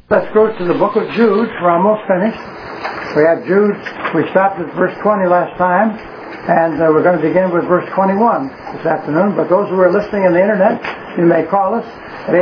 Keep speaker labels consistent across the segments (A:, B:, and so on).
A: Let's go to the book of Jude. We're almost finished. We have Jude. We stopped at verse 20 last time, and we're going to begin with verse 21 this afternoon. But those who are listening on the internet, you may call us at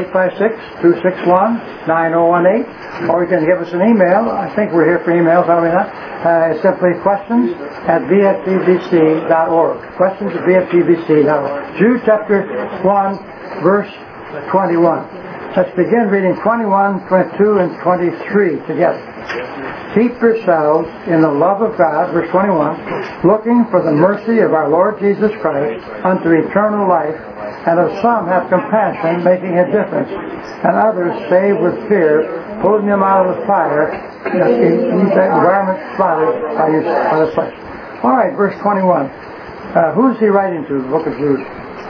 A: 856-261-9018, or you can give us an email. I think we're here for emails, are we not? It's simply questions@vfgbc.org. Questions@vfgbc.org. Jude chapter 1, verse 21. Let's begin reading 21, 22, and 23 together. Keep yourselves in the love of God, verse 21, looking for the mercy of our Lord Jesus Christ unto eternal life, and of some have compassion, making a difference, and others save with fear, pulling them out of the fire, that environment spotted by the flesh. All right, verse 21. Who's he writing to, the book of Jude?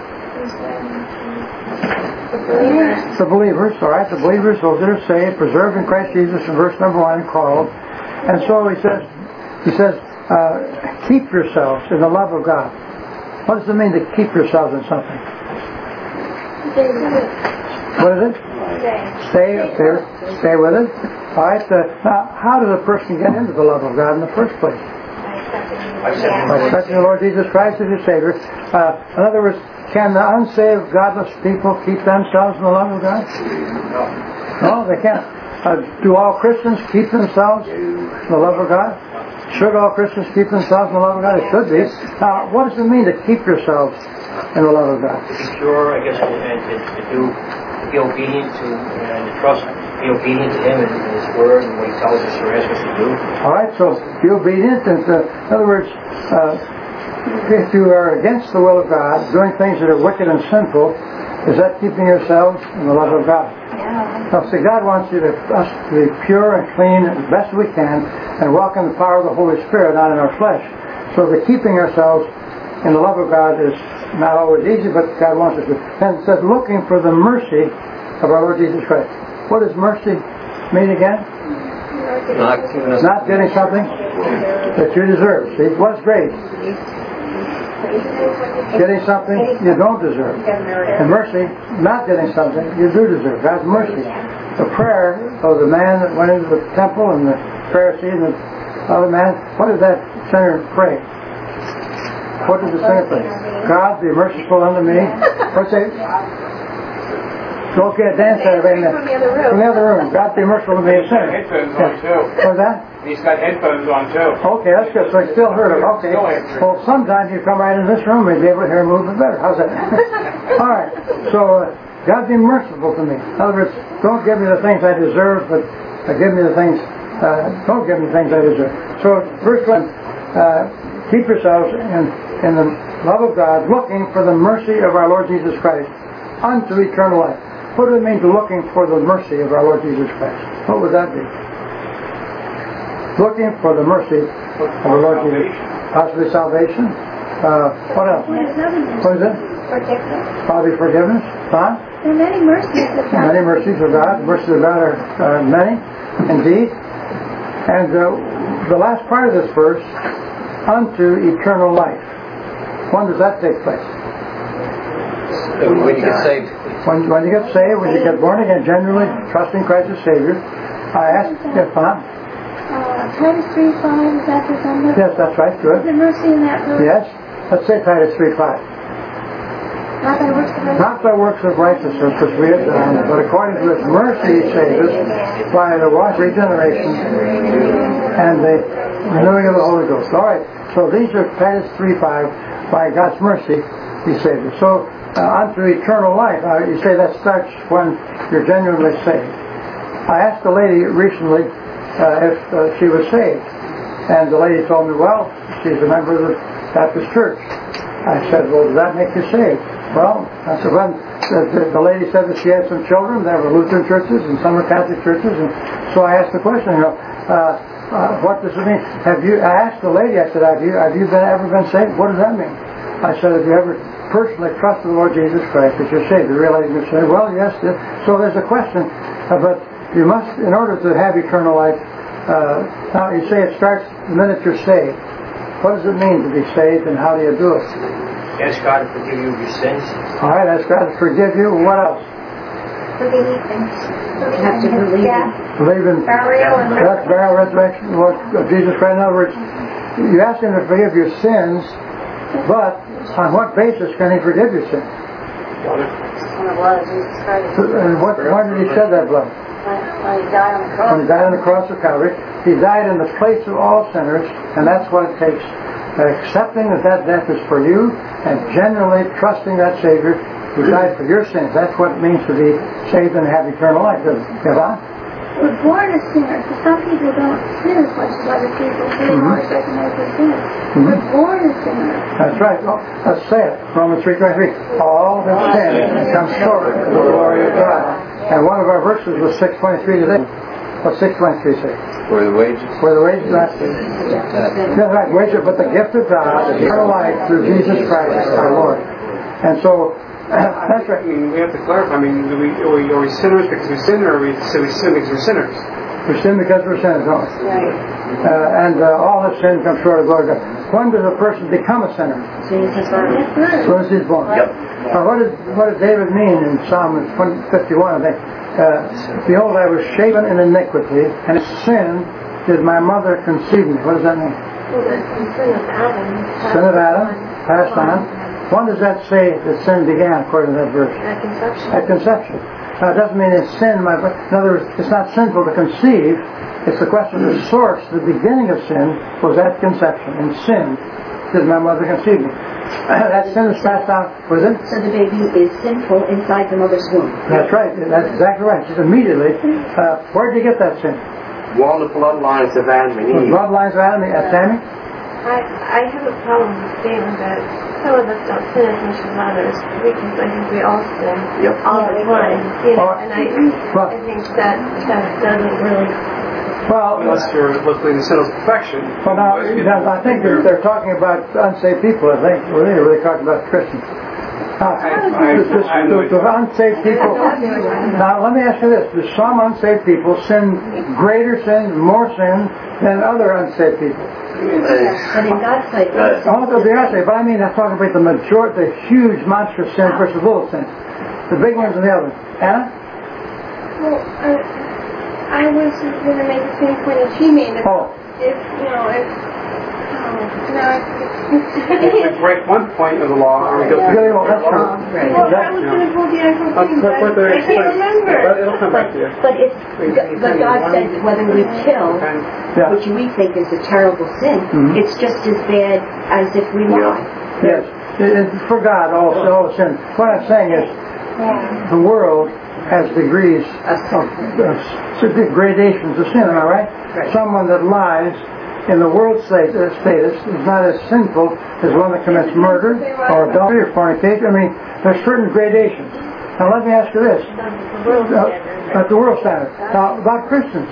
A: The believers, all right, the believers, those that are saved, preserved in Christ Jesus, in verse number 1, called. And so he says, keep yourselves in the love of God. What does it mean to keep yourselves in something? What is it? Stay with it. All right. Now, how does a person get into the love of God in the first place? By accepting the Lord Jesus Christ as your Savior. In other words, can the unsaved, godless people keep themselves in the love of God? No, they can't. Do all Christians keep themselves in the love of God? Should all Christians keep themselves in the love of God? It should be. Now, what does it mean to keep yourselves in the love of God?
B: Sure, I guess, and to be obedient to, and to trust, be obedient to Him and His Word and what He tells us or asks us to do.
A: All right, so be obedient. And in other words, if you are against the will of God, doing things that are wicked and sinful, is that keeping yourselves in the love of God? Yeah. Now, see, God wants us to be pure and clean as best we can and walk in the power of the Holy Spirit, not in our flesh. So the keeping ourselves in the love of God is not always easy, but God wants us to. And it says, looking for the mercy of our Lord Jesus Christ. What does mercy mean again? Not getting something that you deserve. See, what's grace? Getting something you don't deserve. And mercy, not getting something you do deserve. God's mercy. The prayer of the man that went into the temple and the Pharisee and the other man, what did that sinner pray? What did the sinner pray? God, be merciful unto me. What's it? Okay, dance there, from the other room. God, be merciful to me, a sinner.
C: Headphones on too.
A: What's that?
C: He's got headphones on too.
A: Okay, that's good. So I still heard it. Okay. Well, sometimes you come right in this room, we'd be able to hear him a little bit better. How's that? All right. So, God, be merciful to me. In other words, don't give me the things I deserve, but give me the things. Don't give me the things I deserve. So, verse 1. Keep yourselves in the love of God, looking for the mercy of our Lord Jesus Christ unto eternal life. What does it mean to looking for the mercy of our Lord Jesus Christ? What would that be? Looking for the mercy of our Lord Jesus Christ. Possibly salvation. What else? What is it?
D: Forgiveness.
A: Probably forgiveness. Huh?
D: There are many mercies of God.
A: Many mercies of God. The mercies of God are many, indeed. And the last part of this verse, unto eternal life. When does that take place?
B: When you get saved.
A: When you get saved, when you get born again, genuinely trusting Christ as Savior. I asked if
D: Titus 3:5, is that the number?
A: Yes, that's right, good.
D: Is there mercy in that verse?
A: Yes. Let's say Titus 3:5.
D: Not by works of righteousness.
A: Not by works of righteousness, which we have done, but according to His mercy He saved us by the wash regeneration and the renewing of the Holy Ghost. All right. So these are Titus 3:5. By God's mercy He saved us. So unto eternal life. You say that starts when you're genuinely saved. I asked a lady recently if she was saved, and the lady told me, well, she's a member of the Baptist Church. I said, well, does that make you saved? Well, I said, when the lady said that she had some children that were Lutheran churches and some were Catholic churches, and so I asked the question, what does it mean? I asked the lady, I said, have you ever been saved? What does that mean? I said, have you ever personally trusted the Lord Jesus Christ as your Savior? Realizing you say, well, yes. So there's a question, but you must, in order to have eternal life, now you say it starts the minute you're saved. What does it mean to be saved, and how do you do it?
B: Ask God to forgive you of your sins.
A: All right, ask God to forgive you. What else?
D: Believing.
E: Have to believe.
D: Yeah.
A: Believe in
D: Burial and
A: death, burial, resurrection, Lord Jesus Christ. In other words, you ask Him to forgive your sins, but on what basis can He forgive your sins?
D: on the blood of Jesus Christ.
A: And why did He shed that blood?
D: When He died on the cross.
A: When He died on the cross of Calvary, He died in the place of all sinners, and that's what it takes. Accepting that death is for you, and genuinely trusting that Savior who died for your sins. That's what it means to be saved and have eternal life, doesn't it?
D: We're born as sinners. Some people don't sin as much as other people. They don't always recognize their sins. We're born as sinners.
A: That's right. Well, let's say it. Romans 3:23. All have sinned and come short of the glory of God. And one of our verses was 6:23 today. What's 6:23 say?
F: For the wages.
A: For the wages of sin. That's right. Wages, but the gift of God is eternal life through Jesus Christ our Lord. And so, that's right.
C: I mean, we have to clarify. I mean, are we sinners because we sin, or are we sin because we're sinners?
A: We sin because we're sinners, don't we? And all have sinned come short of the glory of God. When does a person become a sinner?
E: As soon as he's born.
A: As soon as he's born.
F: Yep.
A: Now, what did David mean in Psalm 51, I think? Behold, I was shapen in iniquity, and in sin did my mother conceive me. What does that mean? Sin of Adam, passed on. When does that say that sin began, according to that verse?
D: At conception.
A: At conception. Now, it doesn't mean it's sin. In other words, it's not sinful to conceive. It's the question of the source. The beginning of sin was at conception. In sin did my mother conceive me. That sin is passed on, was it?
E: So the baby is sinful inside the mother's womb.
A: That's right. That's exactly right. Just immediately. Where did you get that sin?
F: All the bloodlines of Adam and
A: The
F: Eve.
A: bloodlines of Adam and Sammy?
G: I have a problem with stating that some of us don't sin as much as others, because I think we all sin all the time. You know, and I think that doesn't really.
A: Well,
C: Unless you're looking at sin of perfection.
A: well, now, I think they're talking about unsaved people. I think they're talking about Christians. The unsaved people. Now, let me ask you this: do some unsaved people sin greater sins, more sins than other unsaved people?
E: And in God's sight,
A: Oh, they'll be unsaved, but I mean, I'm talking about the majority, the huge monstrous sins versus little sins, the big ones and the other. Anna?
G: Well, I was going to make the same point as she made. If
C: We break one point of the law, or we go through.
A: That's true.
G: Well, I was going to pull the actual thing, but I can't remember.
C: It'll come back to you.
E: but God says whether we kill, which we think is a terrible sin, it's just as bad as if we lie.
A: Yes. For God, all sin. What I'm saying is, the world has degrees of gradations of sin, am I right? Someone that lies in the world status is not as sinful as one that commits murder or adultery or fornication. I mean, there's certain gradations. Now let me ask you this. At the world standard. Now, about Christians.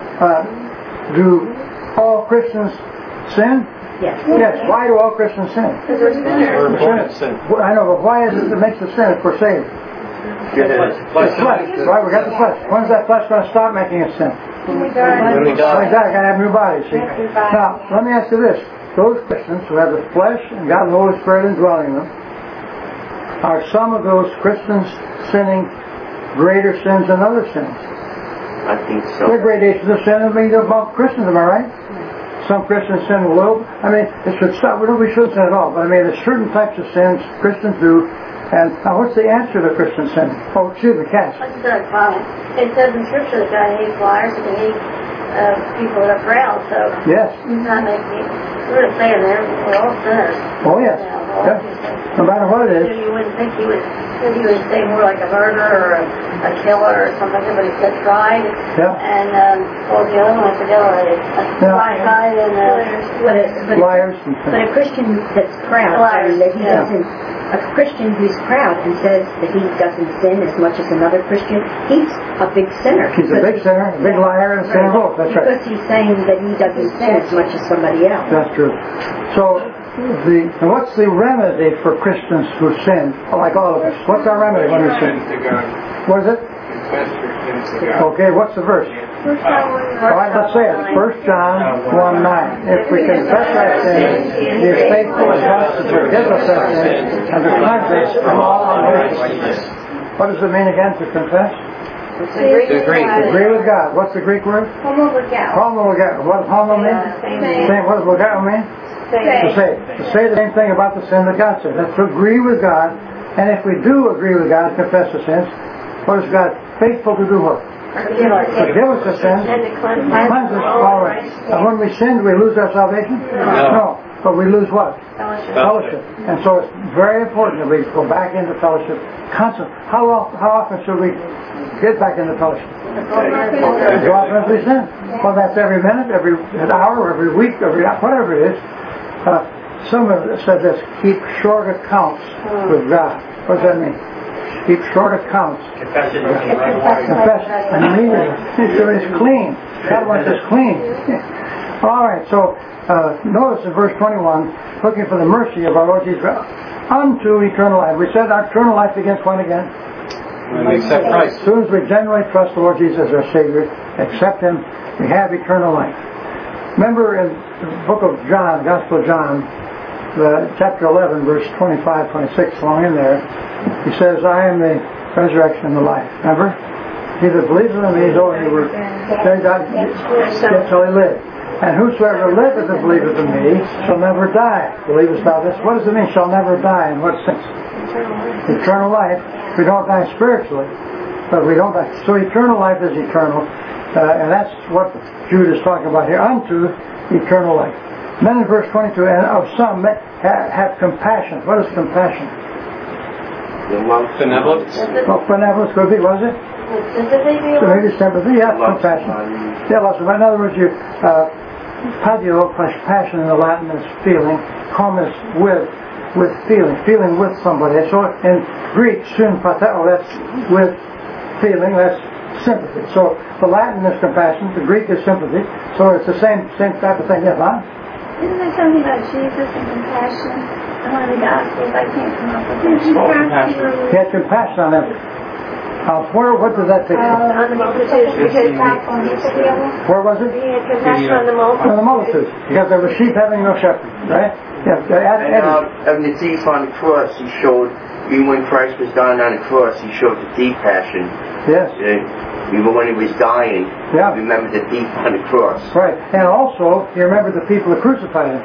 A: Do all Christians sin?
E: Yes.
A: Yes. Why do all Christians sin?
G: Because we're sinners.
A: I know, but why is it that makes us sin if we're saved? The flesh. Right, we got the flesh. When's that flesh going to stop making us sin?
G: When we die.
A: Exactly, got to have new bodies. See? Now, let me ask you this. Those Christians who have the flesh and God and the Holy Spirit indwelling them, are some of those Christians sinning greater sins than other sins?
F: I think so.
A: There are gradations of sin among Christians, am I right? Some Christians sin a little. I mean, it should stop. We shouldn't sin at all. But I mean, there's certain types of sins Christians do. And now, what's the answer to Christian sin? Oh, excuse me, Cass.
D: It says in Scripture that God hates liars and He hates people that are proud. So
A: Yes.
D: He's not making. We're saying there we're all sinners.
A: Oh, yes. Yep. No matter what it is.
D: You wouldn't think He would say more like a murderer or a killer or something, but He said tried.
A: Yeah.
D: And what was the other one? I forget already. Tried and
A: Liars.
E: But a Christian that's proud, a Christian who's proud and says that he doesn't sin as much as another Christian, he's a big sinner.
A: He's a big sinner, a big liar, and a sinner both. That's right.
E: Because he's saying that he doesn't sin as much as somebody else.
A: That's true. So, what's the remedy for Christians who sin, like all of us? What's our remedy when we sin? What is it? Okay, what's the verse? All right, let's say it. 1 John 1:9. If we confess our sins, He is faithful and just to forgive us our sins and to cleanse us from all unrighteousness. What does it mean again to confess? Agree with God. What's the Greek word?
D: Homologao.
A: Homologao. What does homo mean? Same. What does logao mean? To say the same thing about the sin that God said. That's to agree with God. And if we do agree with God and confess the sins, what is God faithful to do? What? Forgive us the sins. And cleanse us. All right. And when we sin, do we lose our salvation? No. But we lose what? Fellowship. And so it's very important that we go back into fellowship constantly. How often should we get back into fellowship? As often as we sin. Well, that's every minute, every hour, every week, whatever it is. Some have said this: keep short accounts with God. What does that mean? Keep short accounts.
B: Confess it.
A: Confess and mean it. So it's clean. God wants us clean. All right. So notice in verse 21, looking for the mercy of our Lord Jesus unto eternal life. We said our eternal life begins when again?
H: When we accept Christ.
A: As soon as we genuinely trust the Lord Jesus as our Savior, accept Him, we have eternal life. Remember in the book of John, Gospel of John, chapter 11, verse 25, 26, along in there, He says, I am the resurrection and the life. Remember? He that believes in me, though he were dead, yet shall he live. And whosoever liveth and believeth in me shall never die. Believest thou this? What does it mean, shall never die? In what sense? Eternal life. We don't die spiritually, but we don't die. So eternal life is eternal. And that's what Jude is talking about here. Unto eternal life. Then in verse 22, and of some have compassion. What is compassion?
H: Benevolence.
A: Well, benevolence could be, was it? So maybe sympathy, yeah, compassion. Yeah, lots of. In other words, patio, passion in the Latin is feeling, comus with feeling with somebody. So in Greek, sympatheo, that's with feeling, that's sympathy. So the Latin is compassion, the Greek is sympathy. So it's the same type of thing, yeah, huh?
D: Isn't there something about Jesus and compassion? One of the Gospels, I can't come up with it.
A: He had compassion on them. What does that take?
G: On the multitudes.
A: Where was it?
G: He had compassion on the multitudes.
A: On the multitudes. Because there were sheep having no shepherd, right? Yeah.
F: And the thief on the cross, he showed, even when Christ was dying on the cross, he showed the deep passion.
A: Yes.
F: Even when he was dying, remember the thief on the cross.
A: Right. And also, you remember the people that crucified him.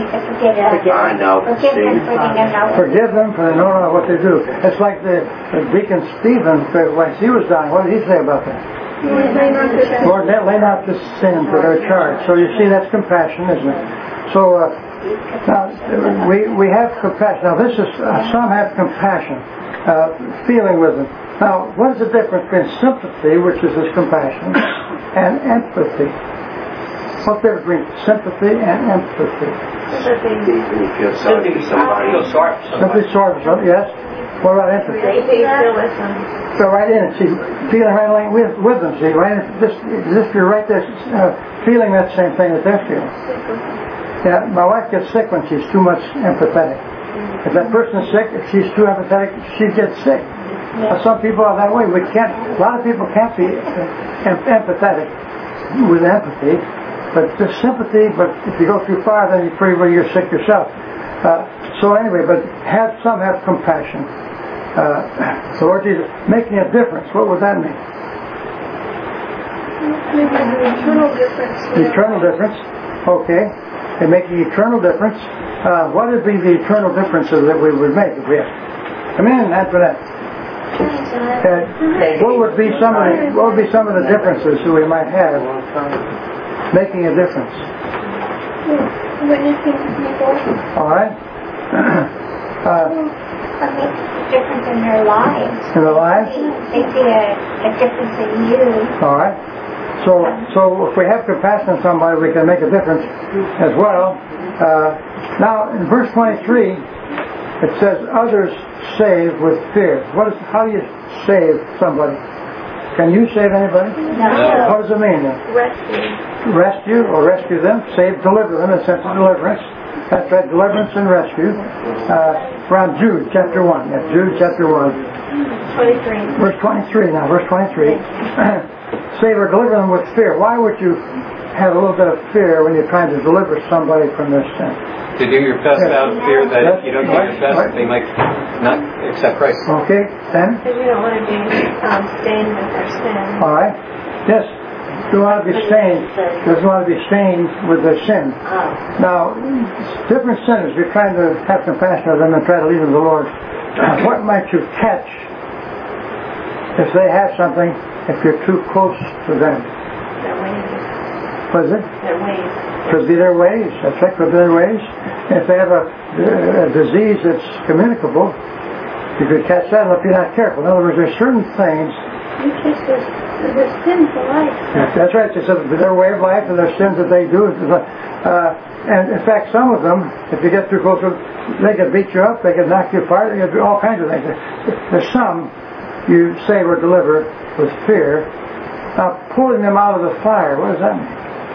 F: I know.
A: Forgive them, for they know not what they do. It's like the deacon Stephen, when he was dying, what did he say about that? Lord, lay not this sin for their charge. So you see, that's compassion, isn't it? So now we have compassion. Now this is some have compassion, feeling with them. Now, what is the difference between sympathy, which is this compassion, and empathy? What's the difference between sympathy and empathy?
F: Sympathy, you feel sorry for somebody.
A: Sympathy, sorry for somebody, yes. What about empathy? Feel right in it, see, feeling right along with them, see, right in, as if you're right there, feeling that same thing that they're feeling. Yeah, my wife gets sick when she's too much empathetic. If that person is sick, if she's too empathetic, she gets sick. Some people are that way. A lot of people can't be empathetic with empathy, but just sympathy. But if you go too far, then you're sick yourself. So anyway, but some have compassion. So Lord Jesus, making a difference. What would that mean?
D: Eternal difference.
A: Eternal difference. Okay. And making eternal difference. What would be the eternal differences that we would make if we have? Come in, answer that. What would be some of the differences that we might have making a difference?
D: Witnessing to people.
A: All right.
D: What makes a difference in their lives?
A: In their lives?
D: They see a difference in you.
A: All right. So if we have compassion on somebody, we can make a difference as well. Now, in verse 23, it says, others save with fear. How do you save somebody? Can you save anybody?
D: No.
A: What does it mean then? Rescue or rescue them. Save, deliver them in a sense of deliverance. That's right, deliverance and rescue. Around Jude chapter 1. Yeah, Jude chapter 1.
G: 23.
A: Verse 23 now, verse 23. Save or deliver them with fear. Why would you have a little bit of fear when you're trying to deliver somebody from their sin?
H: To do your best out of fear that if you don't do your best, they might not Accept Christ.
A: Okay, then?
G: Because we don't want to be stained with our sin.
A: All right. Yes. You want to be stained. Doesn't want to be stained with their sin. Now, different sinners, you're trying to have compassion of them and try to lead them to the Lord. What might you catch if they have something, if you're too close to them?
G: Their ways.
A: What is it?
G: Their ways.
A: Could be their ways. Affect could be their ways. If they have a disease that's communicable, you could catch that if you're not careful. In other words, there's certain things.
D: You catch their sinful life.
A: That's right. It's their way of life and their sins that they do. And in fact, some of them, if you get too close, they can beat you up, they can knock you apart, they can do all kinds of things. There's some you say were delivered with fear. Now, pulling them out of the fire, what does that mean?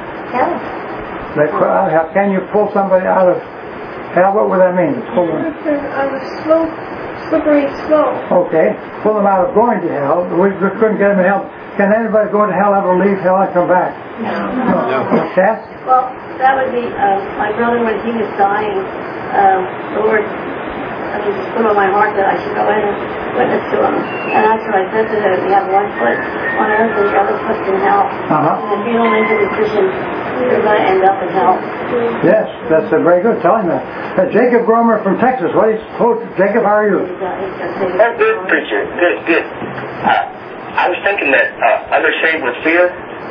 A: Hell. Can you pull somebody out of hell? What would that mean? Pull them
D: out of slippery slope.
A: Okay. Pull them out of going to hell. We couldn't get them in hell. Can anybody go to hell, ever leave hell and come back?
G: No.
A: Cass?
I: Well, that would be my brother when he was dying. The Lord put on my heart that I should go in and witness to him. And that's what I said to him. You have one foot on earth and the other foot in hell. And if you don't make a decision, you're going to end up in hell.
A: Yes, that's very good. Tell him that. Jacob Gromer from Texas. Jacob, how are you?
J: I'm good, preacher. Good. I was thinking that others saved with fear.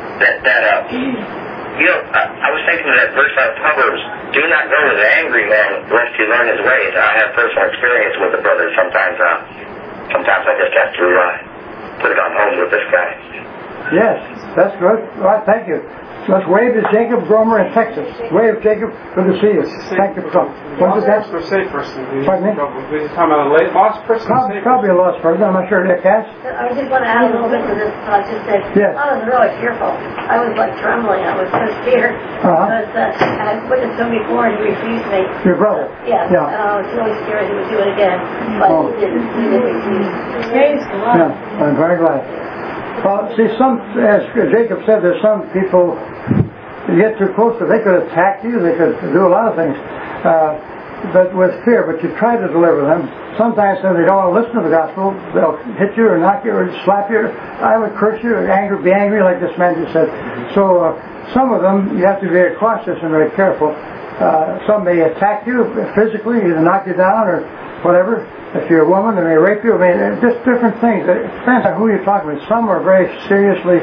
J: I was thinking of that verse out of Proverbs. Do not go with an angry man, lest he learn his ways. I have personal experience with the brother. Sometimes I just have to put it on home with this guy.
A: Yes, that's good. All right, thank you. Let's wave to Jacob Gromer in Texas. Wave, Jacob. Good to see you. Thank you for coming.
C: Lost person or saved person?
A: Pardon me?
C: We're talking about a lost person?
A: Probably a lost person. I'm not sure. Cass?
I: I just want to add a little bit to this. I just said, I was really fearful. I was like trembling. I was so scared. Because I had witnessed him before and he refused me.
A: Your brother?
I: Yeah. And I was really scared he would do it again. But he didn't refuse. Praise God.
A: Yeah, I'm very glad. Well, see, as Jacob said, there's some people, you get too close to, they could attack you, they could do a lot of things, but with fear, but you try to deliver them. Sometimes when they don't want to listen to the gospel, they'll hit you or knock you or slap you. I would curse you or be angry like this man just said. So some of them, you have to be very cautious and very careful. Some may attack you physically, either knock you down or whatever. If you're a woman, they may rape you. I mean, just different things. It depends on who you're talking with. Some are very seriously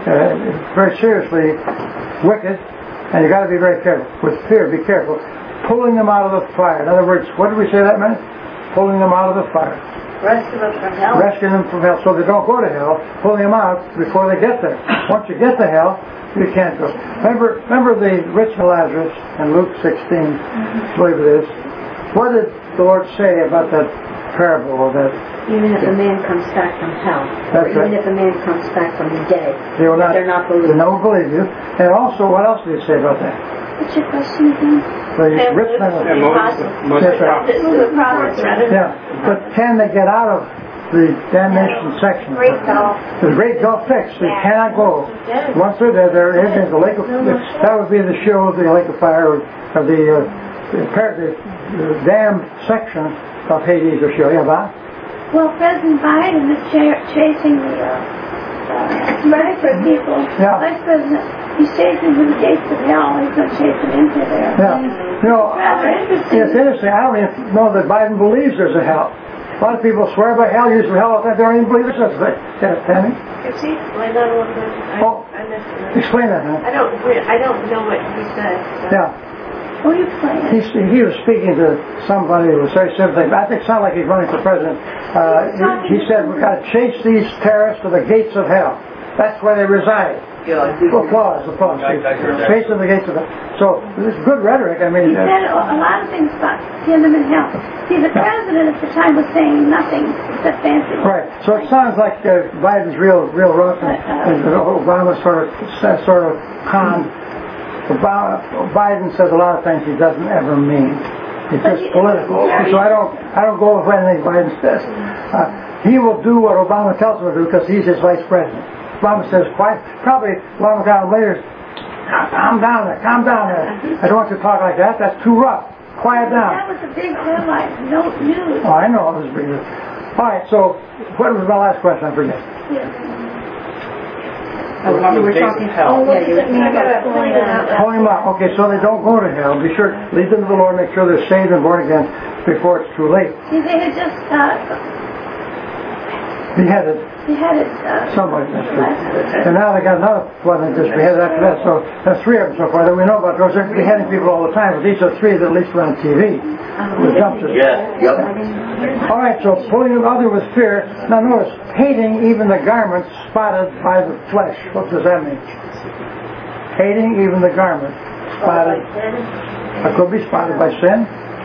A: wicked, and you got to be very careful. With fear, be careful. Pulling them out of the fire. In other words, what did we say that meant? Pulling them out of the fire.
I: Rescue them from hell.
A: Rescue them from hell, so they don't go to hell. Pulling them out before they get there. Once you get to hell, you can't go. Remember the rich man Lazarus in Luke 16. I believe it is. What did the Lord say about that parable of that?
E: Even if a man comes back from hell, even if a man comes back from the dead, they're not believing.
A: They don't believe you. And also, what else did he say about that?
D: What's your question again?
A: The rich man. Yeah, but can they get out of the damnation section? The great gulf fixed. They cannot go. Once they're there, they're in the lake of fire. That would be the show of the lake of fire, or the damned section of Hades or show. Yeah, Bob?
D: Well, President Biden is chasing the Bradford people.
A: Yeah.
D: Vice President, he's chasing to the gates of hell. He's going to chase them into there.
A: Yeah. It's interesting. I don't even know that Biden believes there's a hell. A lot of people swear by hell, use hell, they don't even believe there's such a thing. Yes, Tammy?
G: Could you explain that a little bit? I missed it.
A: Explain that, huh?
G: I don't know what he said. So.
A: Yeah.
D: What do you explain?
A: He was speaking to somebody who was very sympathetic. I think it sounded like he's running for president. He said, we've got to chase these terrorists to the gates of hell. That's where they reside. Applause. Chase to the gates of hell. So, this is good rhetoric. I mean,
D: he said a lot of things about them in hell. See, the president at the time was saying nothing except fancy.
A: Right. So it sounds like Biden's real rough, and Obama sort of conned. Biden says a lot of things he doesn't ever mean. It's just political. So I don't go with anything Biden says. He will do what Obama tells him to do because he's his vice president. Obama says, probably Obama got him later, calm down there. I don't want you to talk like that. That's too rough. Quiet down.
D: That was a big headline. No news.
A: Oh, I know it was big. All right, so what was my last question? I forget.
E: You were talking hell.
G: What does it mean about pulling them out?
A: Pulling them out. Okay, so they don't go to hell. Be sure, lead them to the Lord, make sure they're saved and born again before it's too late.
D: See, they had just
A: Beheaded somebody, that's true. And now they got another one that just beheaded after that. So there's 3 of them so far that we know about. Those are beheading people all the time, but these are 3 that at least were on TV. All right, so pulling them out with fear. Now notice, hating even the garments spotted by the flesh. What does that mean? Hating even the garments spotted. It could be spotted by sin.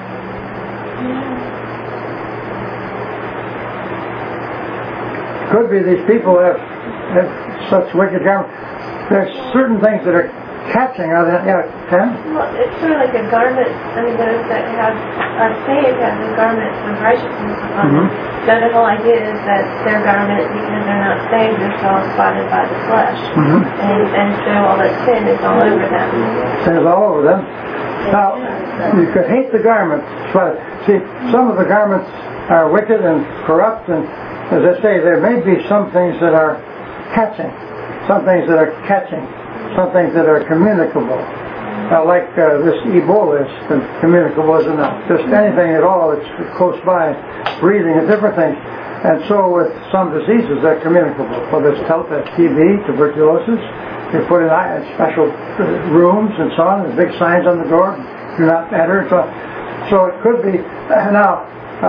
A: Could be these people have such wicked garments. There's certain things that are catching. Are they? Yeah, Tim?
G: Well, it's sort of like a garment. I mean, those that are saved have the garments of righteousness upon them. So the whole idea is that their garment, because they're not saved, they're still spotted by the flesh. And so all that sin is all over them.
A: Sin is all over them. Now, you could hate the garments, but see, some of the garments are wicked and corrupt, and as I say, there may be some things that are catching, some things that are communicable. Like this Ebola is communicable, isn't it? Just anything at all that's close by, breathing and different things. And so with some diseases that are communicable, whether it's TB, tuberculosis, they put in special rooms and so on, and big signs on the door, do not enter. So it could be, now,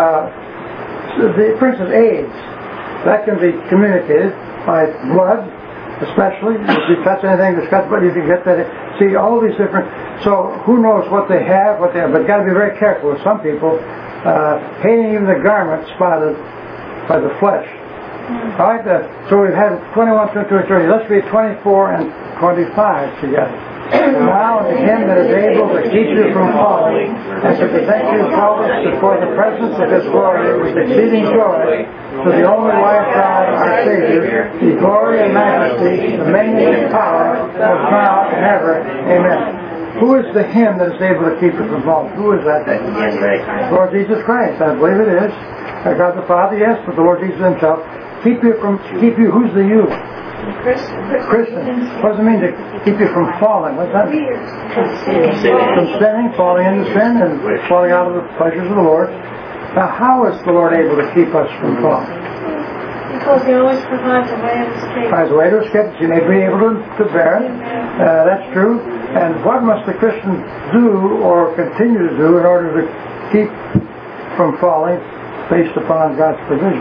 A: for instance, AIDS, that can be communicated by blood, especially. If you touch anything that's got blood, you can get that. See, all these different. So who knows what they have, but you've got to be very careful with some people. Hating even the garment spotted by the flesh. All right, so we've had 21, 22, and 30. Let's read 24 and 25 together. Now to him that is able to keep you from falling, and to present you faultless before the presence of his glory with exceeding joy, to the only wise God, our Savior, the glory and majesty, dominion and power, both now and ever. Amen. Who is the him that is able to keep you from falling? Who is that? Lord Jesus Christ. I believe it is. God the Father, yes, but the Lord Jesus himself. Keep you, who's the you? Christian. What does it mean to keep you from falling? What's that mean? From sinning, falling into sin, and falling out of the pleasures of the Lord. Now, how is the Lord able to keep us from falling?
G: Because He always provides a way of escape.
A: Provides a way to escape. You may be able to bear it. That's true. And what must the Christian do or continue to do in order to keep from falling? Based upon God's provision.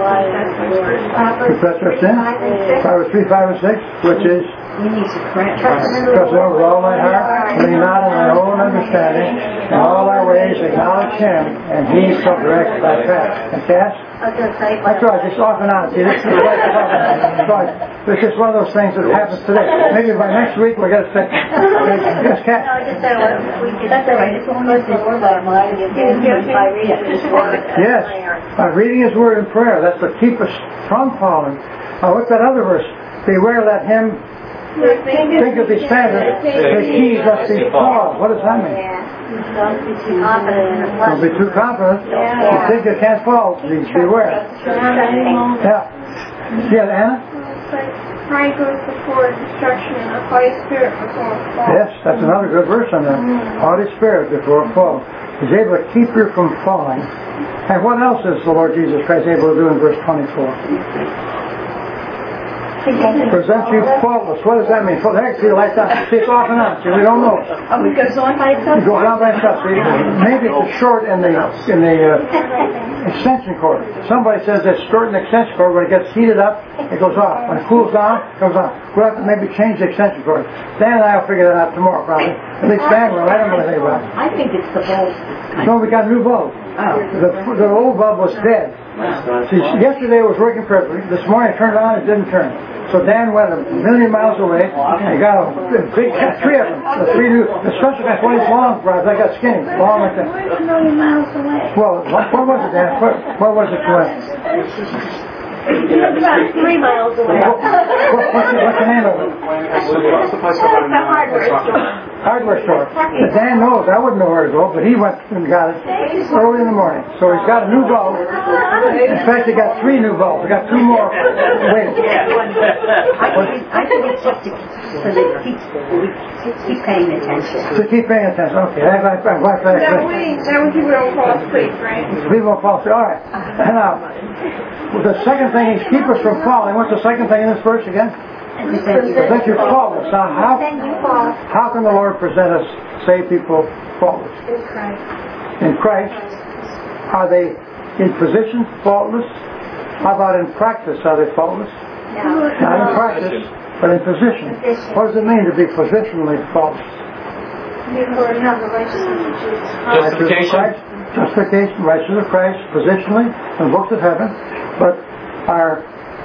A: Confess our sin. Proverbs 3, 5, and 6, which is trust in the Lord with all thy heart, lean not on thy own understanding, in all thy ways acknowledge Him, and He shall direct thy path. And cast? That's right, just off and on. See, this is just one of those things that happens today. Maybe by next week we're going to say, just cast.
E: That's all right. It's almost the word by reading His word.
A: Yes, by reading His word in prayer. That's to keep us from falling. What's that other verse? Beware let him think of his standard, that he lest he fall. What does that mean?
I: Don't be too confident.
A: Don't be too confident. You think you can't fall, please beware. Yeah. Yeah, Anna?
D: Pride goes before destruction and a haughty spirit before a fall.
A: Yes, that's another good verse on that. Haughty spirit before a fall. He's able to keep you from falling. And what else is the Lord Jesus Christ able to do in verse 24? Present you faultless. What does that mean? For the heck, see, like that. See, it's off and on. See, we don't know.
E: It goes on by itself.
A: It goes on by itself. See, maybe it's short in the extension cord. Somebody says it's short in the extension cord. When it gets heated up, it goes off. When it cools down, it goes on. We'll have to maybe change the extension cord. Dan and I will figure that out tomorrow, probably. At least Dan will. I don't know anything about it.
E: I think it's the bulb.
A: No, we got a new bulb. The old bulb was dead. See, yesterday it was working perfectly. This morning it turned on, it didn't turn. So Dan went 1,000,000 miles away and got a big three of them. The three new, the special guys, one is long, Brad. I got skinny, long like that.
D: 1,000,000 miles away.
A: Well, what was it, Dan? What was it, Glenn?
G: About 3 miles away.
A: What's the name of it?
G: It's a hardware store.
A: hardware store. But Dan knows I wouldn't know where to go, but he went and got it early in the morning. So he's got a new bulb. In fact, he got 3 new bulbs. He got 2 more. Wait.
E: I think it's just so that keep paying attention.
A: To keep paying attention. Okay. I'm glad for that.
G: That would keep it on false faith, right?
A: Leave on false faith. All right. Now, the second thing is keep us from falling. What's the second thing in this verse again? That you're faultless. Now, how can the Lord present us, saved people, faultless?
G: In Christ.
A: In Christ. Are they in position faultless? How about in practice? Are they faultless?
D: No.
A: Not in practice, but in position. What does it mean to be positionally faultless?
D: You already have the righteousness of Jesus.
A: Justification, righteousness of Christ, positionally, in the books of heaven. But our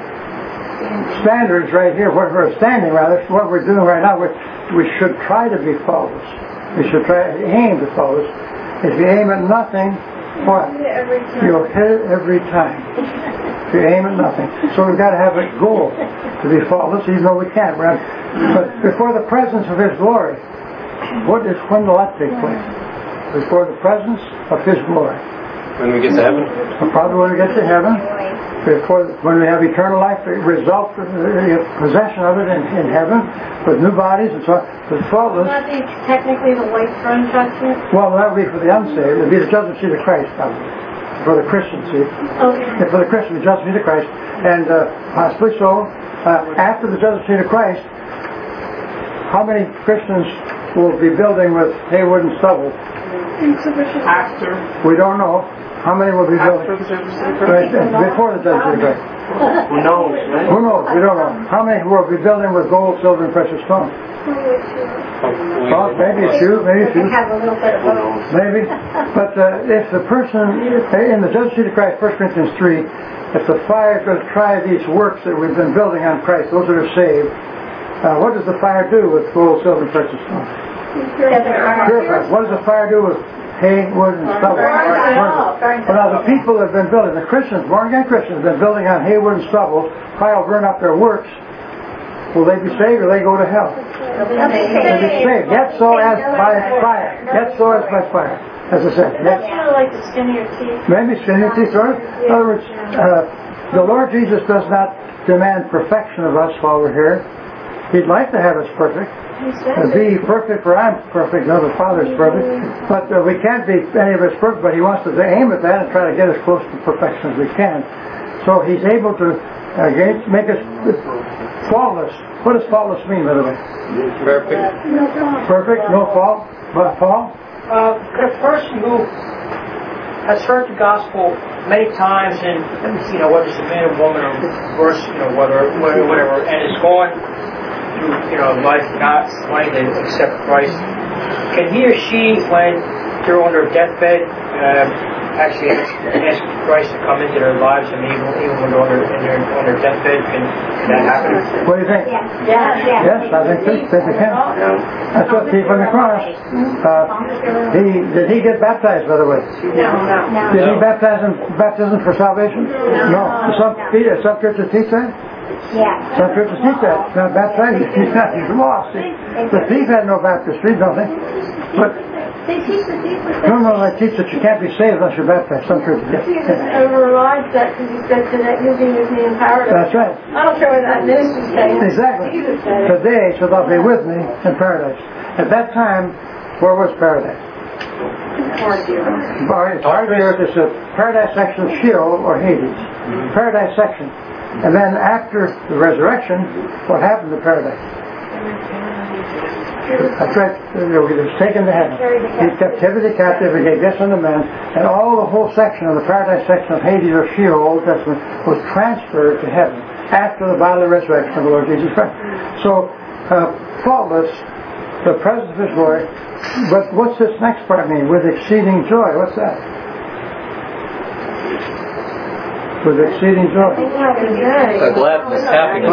A: standards right here, what we're standing rather, what we're doing right now, we should try to be faultless. We should try to aim to faultless. If you aim at nothing, what? You'll hit it every time. If you aim at nothing. So we've got to have a goal to be faultless, even though we can't. But before the presence of His glory, when will that take place? Before the presence of His glory.
H: When we get to heaven?
A: Probably when we get to heaven. When we have eternal life, the result, possession of it in heaven, with new bodies and so on. But faultless.
G: Would that be technically the white throne judgment?
A: Well, that would be for the unsaved. It would be the judgment seat of Christ, probably. For the Christian seat.
G: Okay.
A: For the Christian, the judgment seat of Christ. And possibly so, after the judgment seat of Christ, how many Christians will be building with haywood and stubble?
G: Insufficient.
C: After.
A: We don't know. How many will be building?
C: After the judgment seat of Christ?
A: Before the judgment seat of Christ.
F: Who knows, right?
A: Who knows? We don't know. How many will be building with gold, silver, and precious stones? Well, maybe a few, maybe a few.
D: Have a little bit of both.
A: Maybe. But if the person, in the judgment seat of Christ, 1 Corinthians 3, if the fire is going to try these works that we've been building on Christ, those that are saved, what does the fire do with gold, silver, and precious stones? Purify. What does the fire do with hay, wood, and stubble? But now the people that have been building, the Christians, born-again Christians, have been building on hay, wood, and stubble. Fire will burn up their works. Will they be saved or they go to hell? They'll be saved. Yet so as by fire. Yet so as by fire. As I said.
G: That's kind of like the skin of your teeth.
A: Maybe skin of your teeth, right? In other words, the Lord Jesus does not demand perfection of us while we're here. He'd like to have us perfect. Be perfect, for I'm perfect. No, the Father's perfect. But we can't be any of us perfect, but He wants us to aim at that and try to get as close to perfection as we can. So He's able to make us faultless. What does faultless mean, by the way?
H: Perfect.
A: Perfect, no fault. But Paul?
B: The person who has heard the gospel many times, and whether it's a man or woman or verse, whatever, and is going through life not wanting to accept Christ, can he or she, when they're on their deathbed, actually ask Christ to come into their lives, and even when they're on their deathbed, can that happen?
A: What do you think? Yes, I think they can. That's what Steve on the cross. Did he get baptized, by the way?
G: No.
A: Did he baptism for salvation? No. Some churches teach that?
D: Yeah.
A: Some churches teach that. Not baptized, he's lost. The thief had no baptistry, don't they? But
D: They teach the thief.
A: no, they teach that you can't be saved unless you're baptized. Some churches.
G: I realized that because He said today you'll be with me in paradise.
A: That's right.
G: I don't care what that minister says.
A: Exactly.
G: Jesus said it.
A: Today shall thou be with me in paradise. At that time, where was paradise? It's a paradise section of Sheol or Hades. Paradise section. And then after the resurrection, what happened to paradise? That's right. It was taken to heaven. He captivity captive and gave gifts unto men, and all the whole section of the paradise section of Hades or Sheol, Old Testament, was transferred to heaven after the bodily resurrection of the Lord Jesus Christ. So, faultless, the presence of His glory. But what's this next part mean? With exceeding joy. What's that? With exceeding joy.
H: Gladness, happiness.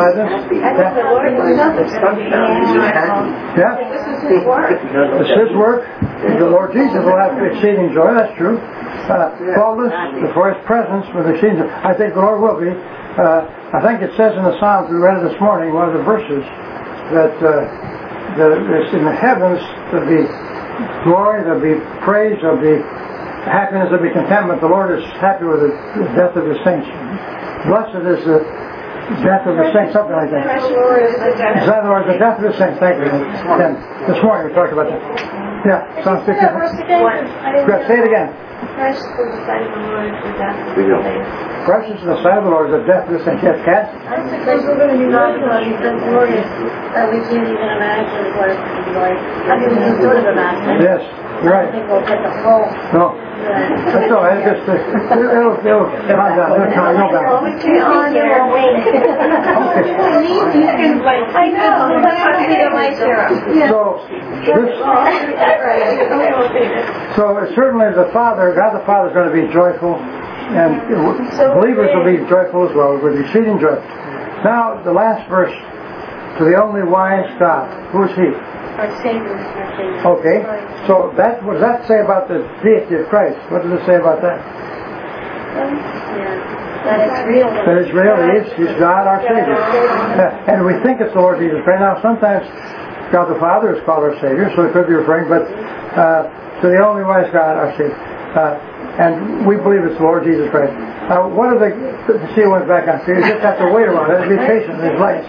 A: Yeah. It's His work. The Lord Jesus will have exceeding joy. That's true. Faultless before His presence with exceeding joy. I think the Lord will be. I think it says in the Psalms we read this morning, one of the verses, that in the heavens there'll be glory, there'll be praise, there'll be happiness, there'll be contentment. The Lord is happy with the death of His saints. Blessed is the death of the saints, something like that. Is that the Lord, the death of the saints? Thank you. This morning we talked about that. Yeah, Psalm 50. Say it again.
G: Precious is the sight of the Lord is the death of the saints.
A: Precious in the sight of the Lord is the death of the saints. Yes, Kat?
I: I suppose we're going to be mindful of the glorious that we can't even imagine what it's going to be like. I mean, we can sort of imagine.
A: Yes, you're right.
I: I don't think we'll get the whole.
A: No. That's all right. It'll calm down. It'll calm back.
G: I know. That's be the light hero.
A: So certainly the Father, God the Father is going to be joyful, and believers will be joyful as well. We'll be exceeding joy. Now the last verse, to the only wise God. Who is He?
I: Our Savior.
A: Okay. So what does that say about the deity of Christ? What does it say about that?
I: That it's real.
A: That it's real. He's God, our Savior. And we think it's the Lord Jesus Christ. Now sometimes God the Father is called our Savior, so it could be referring, but to the only wise God, our Savior. And we believe it's the Lord Jesus Christ. What are the seal ones back on? So you just have to wait a while. Be patient. There's lights.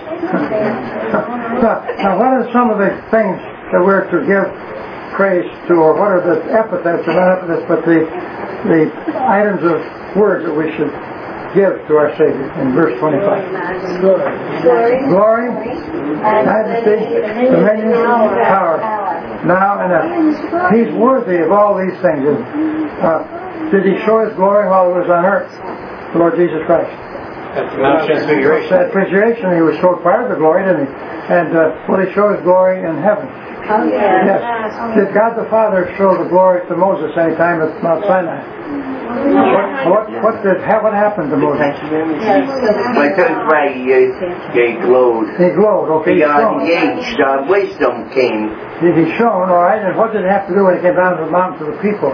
A: Now, what are some of the things that we're to give praise to, or what are the epithets, or not epithets, but the items of words that we should give to our Savior in verse 25? Glory, majesty, dominion, power, now and ever. He's worthy of all these things. Did He show His glory while He was on earth? The Lord Jesus Christ.
H: At the Mount Transfiguration.
A: At Transfiguration, He was showed part of the glory, didn't He? And will He show His glory in heaven? Yes. Did God the Father show the glory to Moses any time at Mount Sinai? What happened to Moses?
F: When he turned right, he glowed.
A: He glowed, okay.
F: The age, wisdom came.
A: He shone, all right. And what did He have to do when He came down to the mountain to the people?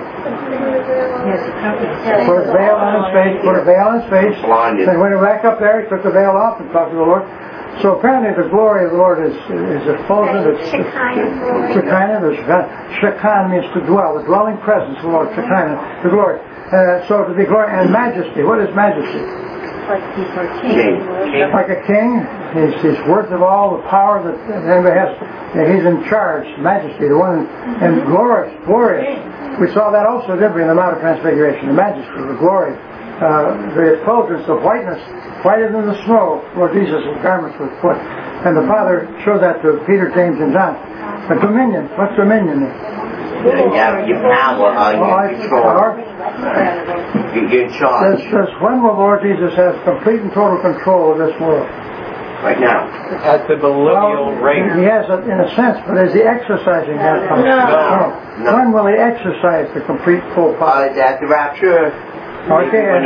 A: Put a veil on His face. Put a veil on His face.
F: Blinded.
A: And when He went back up there, He took the veil off and talked to the Lord. So apparently the glory of the Lord is effulgent. It's Shekinah. Shekinah means to dwell. The dwelling presence of the Lord. Shekinah, the glory. So to be glory and majesty. What is majesty?
I: Like he's our king.
A: Like a king. He's worth of all the power that anybody has. He's in charge. Majesty, the one, and glorious. We saw that also, didn't we, in the Mount of Transfiguration. The majesty, the glory, the effulgence, the whiteness, whiter than the snow. Lord Jesus' garments were put. And the Father showed that to Peter, James, and John. But dominion. What's dominion?
F: Your power, your control. You're in charge.
A: When will Lord Jesus have complete and total control of this world?
F: Right now.
H: At the millennial reign.
A: He has it in a sense, but is He exercising that power? No. When will He exercise the complete full power?
F: At the rapture.
A: Okay, and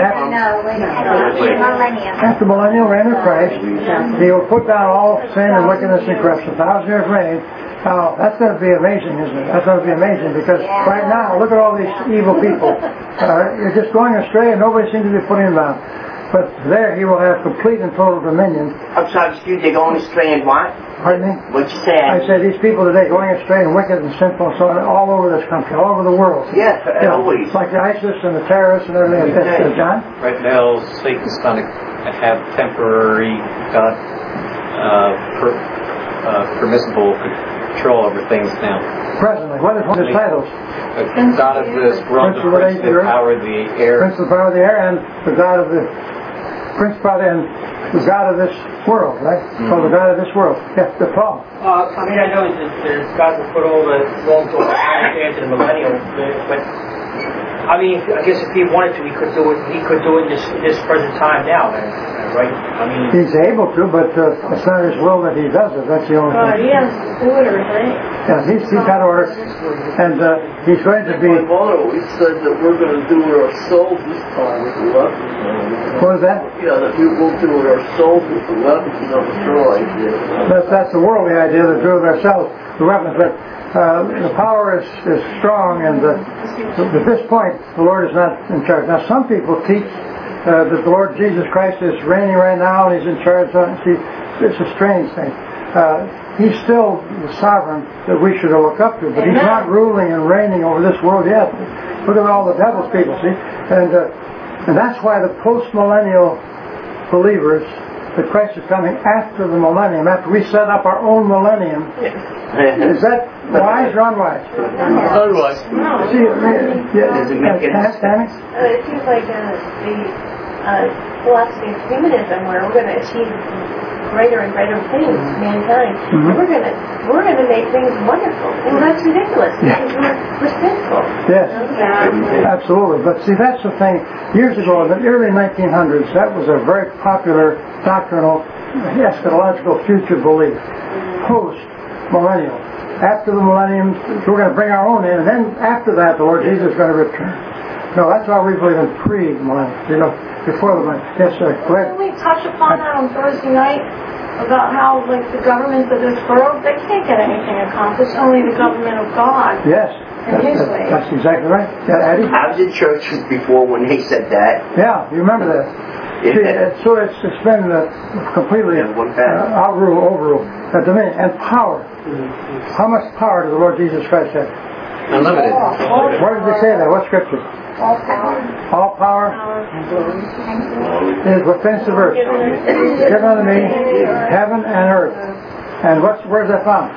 A: after the millennial reign of Christ, He will put down all sin and wickedness and corruption. 1,000 years reign. Now, that's going to be amazing, isn't it? That's going to be amazing because right now, look at all these evil people. You're just going astray and nobody seems to be putting them down. But there He will have complete and total dominion.
F: I'm sorry, excuse me, they're going astray and what?
A: Pardon me?
F: What you said?
A: I said these people today going astray and wicked and sinful and so on all over this country, all over the world.
F: Yes, always.
A: Like the ISIS and the terrorists and everything like that, John?
H: Right now, Satan's going to have temporary permissible control over things now.
A: Presently. What is one of his titles?
H: God of this world, the Prince of the power of the air.
A: Prince of the power of the air and the God of the Principality and the God of this world, right? Mm-hmm. So the God of this world. Yes, the Paul.
B: I know that God will put all the wrong to the millennial, but I guess if He wanted to, He could do it. He could do it in this present time now, right?
A: He's able to, but it's not His will that He does it. That's the only thing.
I: He has orders, right?
A: Yeah, He's got orders, and He's going to be.
K: He said that we're going to do it ourselves this time with the weapons.
A: What is that?
K: Yeah, that we will do it ourselves with the weapons, not the show idea.
A: That's the worldly idea, to do it ourselves, the weapons, but the power is strong, and at this point, the Lord is not in charge. Now, some people teach that the Lord Jesus Christ is reigning right now, and He's in charge. See, it's a strange thing. He's still the sovereign that we should look up to, but He's not ruling and reigning over this world yet. Look at all the devil's people, see? And that's why the post-millennial believers, that Christ is coming after the millennium, after we set up our own millennium. Is that wise or unwise?
K: Unwise.
A: See, does it make sense, Tammy?
G: It seems like the philosophy of humanism, where we're going to achieve greater and greater things, mankind. We're going to make things wonderful. And that's ridiculous. Because we're sinful.
A: Yes, absolutely. But see, that's the thing. Years ago, in the early 1900s, that was a very popular doctrinal, eschatological future belief. Post-millennial. After the millennium, we're going to bring our own in, and then after that, the Lord Jesus is going to return. No, that's why we believe in pre-millennium, before the millennium. Yes, sir. Go ahead.
L: Didn't we touch upon that on Thursday night? About how, the governments of this world, they can't get anything accomplished, only the government of God.
A: Yes. That's exactly right. Yeah, Eddie?
F: I was in church before when they said that.
A: Yeah, you remember that. See, so it's been completely overrule, dominion, and power. How much power does the Lord Jesus Christ have?
H: Unlimited.
A: Where did they say that? What scripture?
L: All power.
A: All power is within the verse. Given unto me, heaven and earth. And where's that found?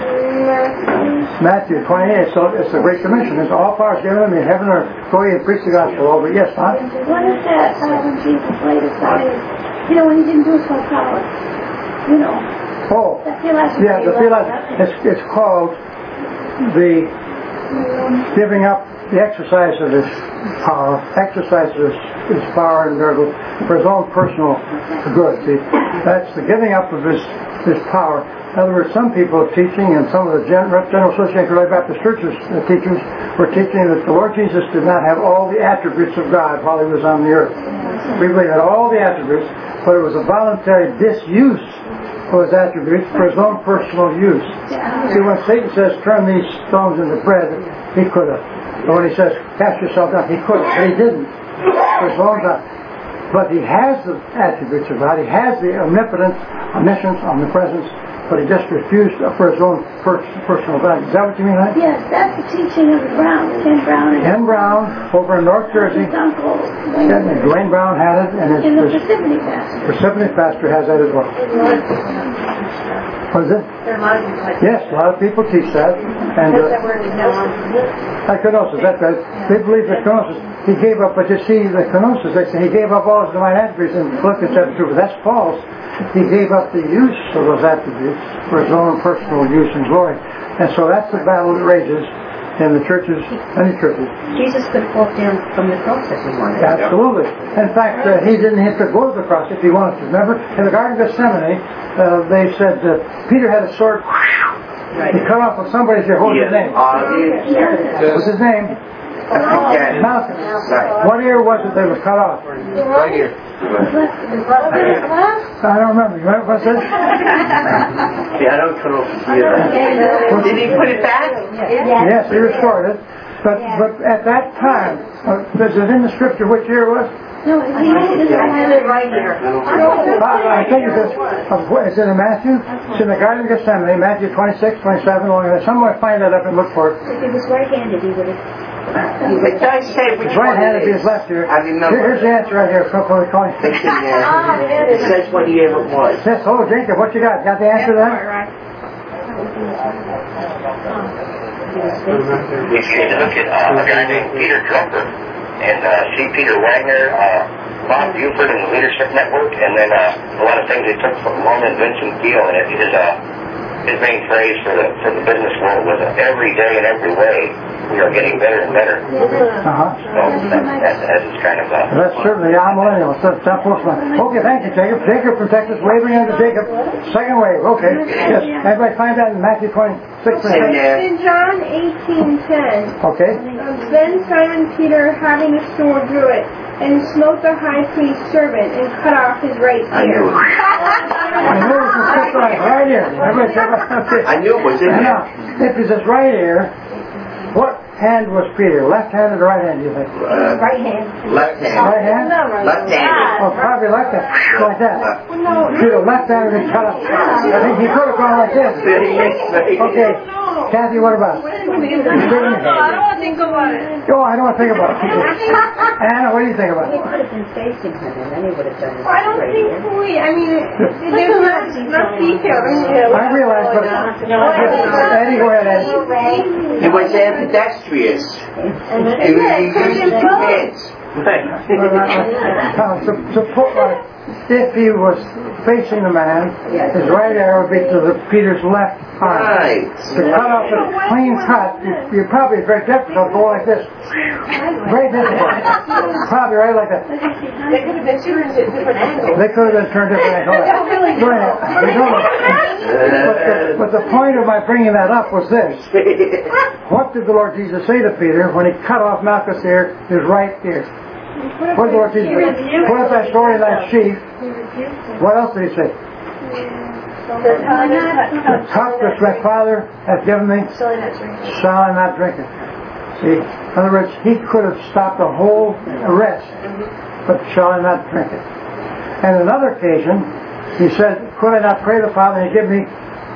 A: Matthew 28. So it's the Great Commission. It's all power is given unto me, heaven and earth. Go ahead and preach the gospel over. Yes, huh?
D: What is that when Jesus laid aside? When He didn't do it for power.
A: Oh.
D: The theological.
A: Yeah, the theological. It's called the giving up the exercise of His power, His power and miracles for His own personal good. See, that's the giving up of His power. In other words, some people are teaching, and some of the General Association of Baptist Churches teachers were teaching that the Lord Jesus did not have all the attributes of God while He was on the earth. We believe in all the attributes, but it was a voluntary disuse of His attributes for His own personal use. See, when Satan says, turn these stones into bread, he could have. But when he says, cast yourself down, he could have. But he didn't. For His own time. But He has the attributes of God. He has the omnipotence, omniscience, omnipresence, but He just refused for His own personal value. Is that what you mean, right?
D: Yes, that's the teaching of Ken Brown.
A: Ken Brown, over in North Jersey.
D: His uncle.
A: Dwayne Brown had it, and
D: the Persephone pastor.
A: Persephone pastor has that as well. What is it? Yes, a lot of people teach that. And like kenosis, that's right. They believe that kenosis, He gave up, but you see, the kenosis, they say He gave up all His divine attributes in Philippians chapter 2, but that's false. He gave up the use of those attributes for His own personal use and glory. And so that's the battle that rages in the churches, many churches.
E: Jesus could have walked down from the cross if He wanted.
A: Absolutely. In fact, He didn't have to go to the cross if He wanted to. Remember, in the Garden of Gethsemane, they said Peter had a sword. He cut off with somebody's ear. What was his name? What's his name? Malchus. What ear was it that was cut off?
F: Right here.
A: I don't remember. You remember what it said?
F: Yeah, I don't cut off the ear. Did He put it back?
A: Yes, He restored it. But at that time, is it in the scripture which ear was?
D: No, He had it right here.
A: I think it's in Matthew. It's in the Garden of Gethsemane, Matthew 26, 27. Somewhere find that up and look for it.
E: If He was right-handed, He would have.
F: It does say which one
A: right-handed, He is left here.
F: I remember.
A: Here's the answer right here from the coin.
F: It says what year it was.
A: Yes, Jacob, what you got? Got the answer to that?
J: We used to look at a guy named Peter Drucker and see Peter Wagner, Bob Buford and the Leadership Network, and then a lot of things they took from Mormon Vincent Gill, and his main phrase for the business world was every day and every way we are getting better and better. So that's kind of
A: that's certainly millennial. Okay, thank you, Jacob. Jacob from Texas, waving into Jacob. Second wave. Okay. Yes. Everybody find that in Matthew 26.
L: In John 18:10.
A: Okay.
L: Then Simon Peter, having a sword, drew it and smote the high priest's servant and cut off his right ear.
F: I knew it.
A: I knew it was right ear.
F: I knew it was in there.
A: If it's his right ear, what hand was Peter? Left-handed or right-handed, do you think?
E: Right hand.
F: Left hand.
A: Right hand?
F: Left-handed.
A: Oh, probably like that. Like that. Peter left-handed and cut up. I think he could have gone like this. Okay. Kathy, what about it?
L: I don't want to think about it.
A: Oh, I don't want to think about it. Anna, what do you think about
E: He
A: it?
E: could have been facing him, and then he would have done it.
L: I don't think there's not detail.
A: I realize, but Eddie, go ahead, Eddie.
F: He was ambidextrous. He used two hands.
A: If he was facing the man, his right arrow would be to Peter's left arm.
F: Right.
A: To cut off a clean cut, you probably it's very difficult to go like this. Very difficult. Probably right like that.
G: They could have been turned at different angles.
A: They could have been turned different angles. But the point of my bringing that up was this. What did the Lord Jesus say to Peter when he cut off Malchus' ear, his right ear? What did the Lord Jesus say? Put up that sword in that sheath. What else did he say? The cup which my Father has given me, shall I not drink it? See? In other words, he could have stopped the whole arrest, but shall I not drink it? And another occasion, he said, could I not pray the Father and give me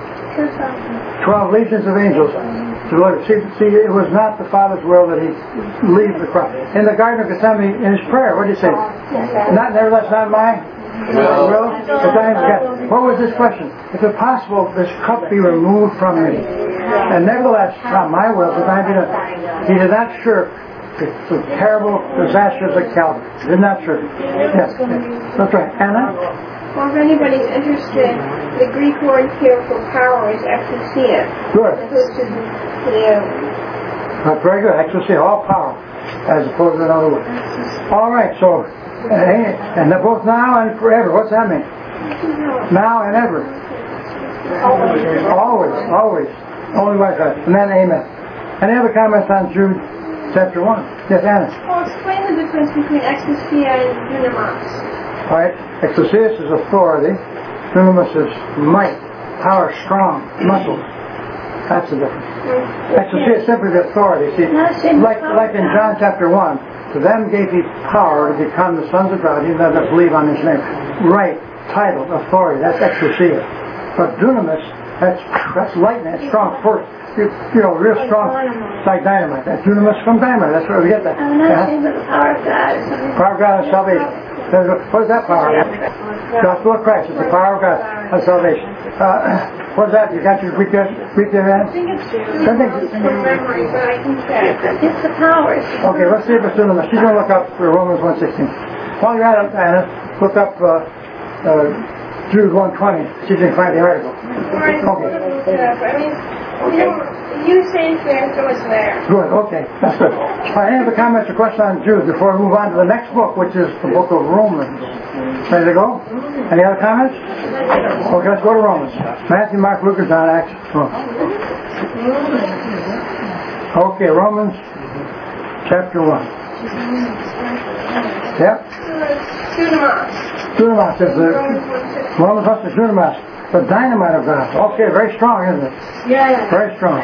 A: 12 legions of angels to look? See, it was not the Father's will that he leave the cross. In the Garden of Gethsemane, in his prayer, what did he say? Not, nevertheless, not my will. What was his question? Is it possible this cup be removed from me? And nevertheless, not my will, but thine be done. He did not shirk the terrible disasters of Calvary. He did not shirk. Yes, that's right. Anna?
D: Well, if anybody's interested, the Greek word here for power is exousia.
A: Good.
D: That's
A: very good. Exousia, all power, as opposed to another word. All right, so, and they're both now and forever. What's that mean? Now and ever. Always. Only like that. And then amen. Any other comments on Jude chapter 1? Yes, Anna?
D: Well, explain the difference between exousia and dunamis.
A: All right. Exousia is authority. Dunamis is might, power, strong, muscle. That's the difference. Exousia is simply the authority. See, like in John chapter 1, to them gave he power to become the sons of God, even though they believe on his name. Right, title, authority, that's exousia. But dunamis, that's lightning, that's strong force. You know, real strong, like dynamite. That's dunamis from dynamite. That's where we get that.
D: I'm not saying that the power of God is something.
A: Power of God and salvation. What is that power? Gospel of Christ. It's the power of God and salvation. What is that? You got your read there, man?
D: I think it's from memory, but I can check. It's the power.
A: Okay, let's see if it's dunamis. She's going to look up Romans 1:16. While you're at it, Anna, look up Jude 1:20. She can find the article.
D: You say it's there, so it's there.
A: Good, okay. That's good. All right, any other comments or questions on Jude before we move on to the next book, which is the book of Romans? Ready to go? Any other comments? Okay, let's go to Romans. Matthew, Mark, Luke, and John, Acts, Romans. Okay, Romans chapter 1. Yep. Dunamis is the Romans what's the dunamis? The dynamite of God. Okay, very strong, isn't it?
D: Yeah.
A: Very strong.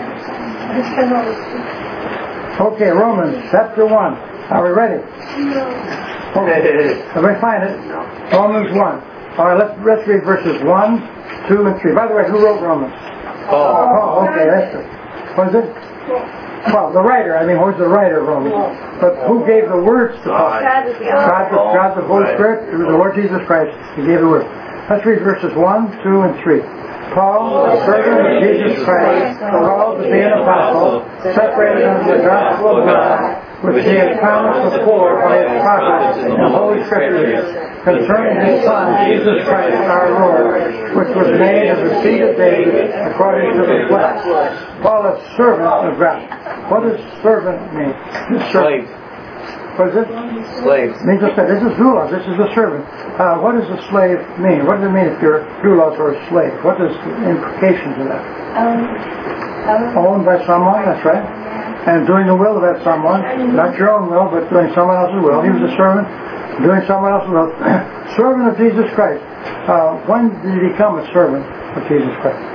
A: Okay, Romans chapter 1. Are we ready? Okay. Everybody find it? Romans 1. All right, let's read verses 1, 2, and 3. By the way, who wrote Romans?
F: Paul.
A: Oh, okay, that's it. What is it? Well, the writer. I mean, who's the writer of Romans? But who gave the words to Paul? God, the Holy Spirit, through the Lord Jesus Christ, He gave the words. Let's read verses 1, 2, and 3. Paul, a servant of Jesus Christ, called to be an apostle, separated unto the gospel of God, which He has promised before by His prophets in the Holy Scriptures, concerning His Son, Jesus Christ our Lord, which was made of the seed of David, according to the flesh. Paul, a servant of God. What does servant mean?
H: Slave.
A: What is it?
H: Slave.
A: Means a slave. This is doulos. This is a servant. What does a slave mean? What does it mean if you're doulos or a slave? What is the implications of that? Owned by someone, that's right. And doing the will of that someone. Not your own will, but doing someone else's will. He was a servant, doing someone else's will. Servant of Jesus Christ. When did he become a servant of Jesus Christ?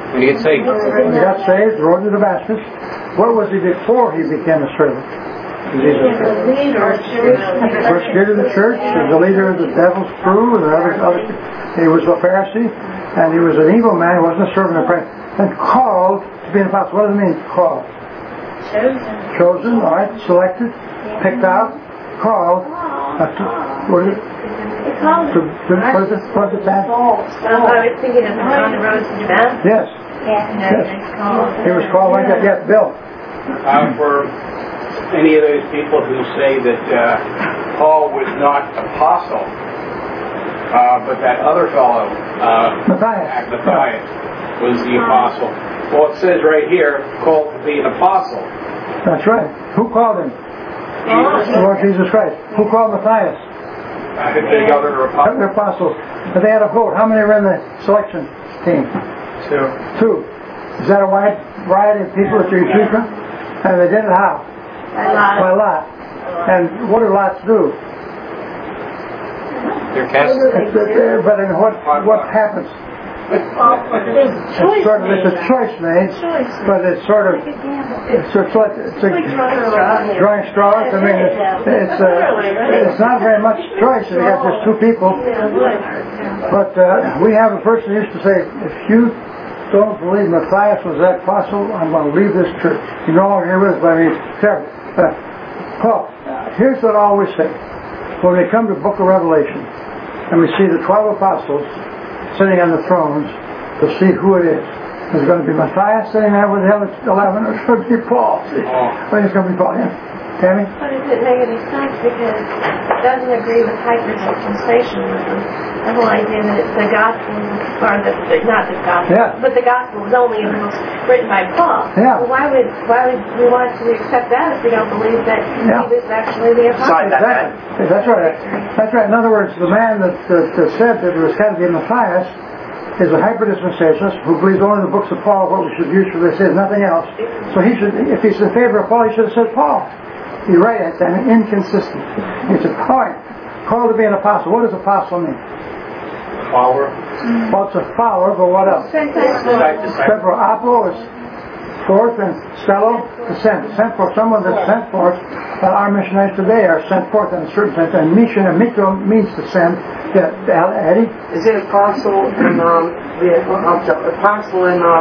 H: When you get saved.
A: When he got saved, rode to Damascus. What was he before he became a servant? He was a leader. Persecuted the church. He was the leader of the devil's crew and other. He was a Pharisee, and he was an evil man. He wasn't a servant of Christ. And called to be an apostle. What does it mean? Called. Chosen. All right. Selected. Picked out. Called. What is it? What is it that?
G: I was thinking of on the road to Damascus.
A: Yes. He was called like that. Yes, Bill.
M: For any of those people who say that Paul was not apostle, but that other fellow, Matthias, was the apostle. Well, it says right here, called to be an apostle.
A: That's right. Who called him? The Lord Jesus Christ. Who called Matthias?
M: I think the other
A: apostles. But they had a vote. How many were in the selection team? Two. Is that a wide variety of people that you choose from? And they did it how? By lot. And what do lots do?
H: They're cast.
A: But in what happens? It's a choice made, but it's sort of like drawing straws. I mean, it's not very much choice. You got just two people. But we have a person who used to say, if you don't believe Matthias was that apostle, I'm going to leave this church. You're no longer here with us, but I mean, careful. Paul, here's what I always say. When we come to the book of Revelation, and we see the 12 apostles sitting on the thrones, to see who it is. Is it going to be Matthias sitting there with the 11, or is it going to be Paul? Well, it's going to be Paul, yeah. Tammy?
G: But does it make any sense? Because it doesn't agree with hyper-dispensationalism. The whole idea that the gospel, or not the gospel, but the gospel was only a book written by Paul.
A: Yeah.
G: Well, why would we want to accept that if we don't believe that he was actually the apostle?
A: Exactly. That's right. That's right. In other words, the man that said that it was going to be Matthias is a hyper-dispensationalist who believes only the books of Paul are what we should use for this, says nothing else. So he should, if he's in favor of Paul, he should have said Paul. You're right, it's an inconsistent. It's a point. Called to be an apostle. What does apostle mean?
M: Follower.
A: Well, it's a follower, but what else? Disciple. Apollo is forth, and stello is sent. Sent for someone that's sent forth. Our missionaries today are sent forth in a certain sense, and mission and mitro means to send. Eddie?
F: Is it apostle and apostle and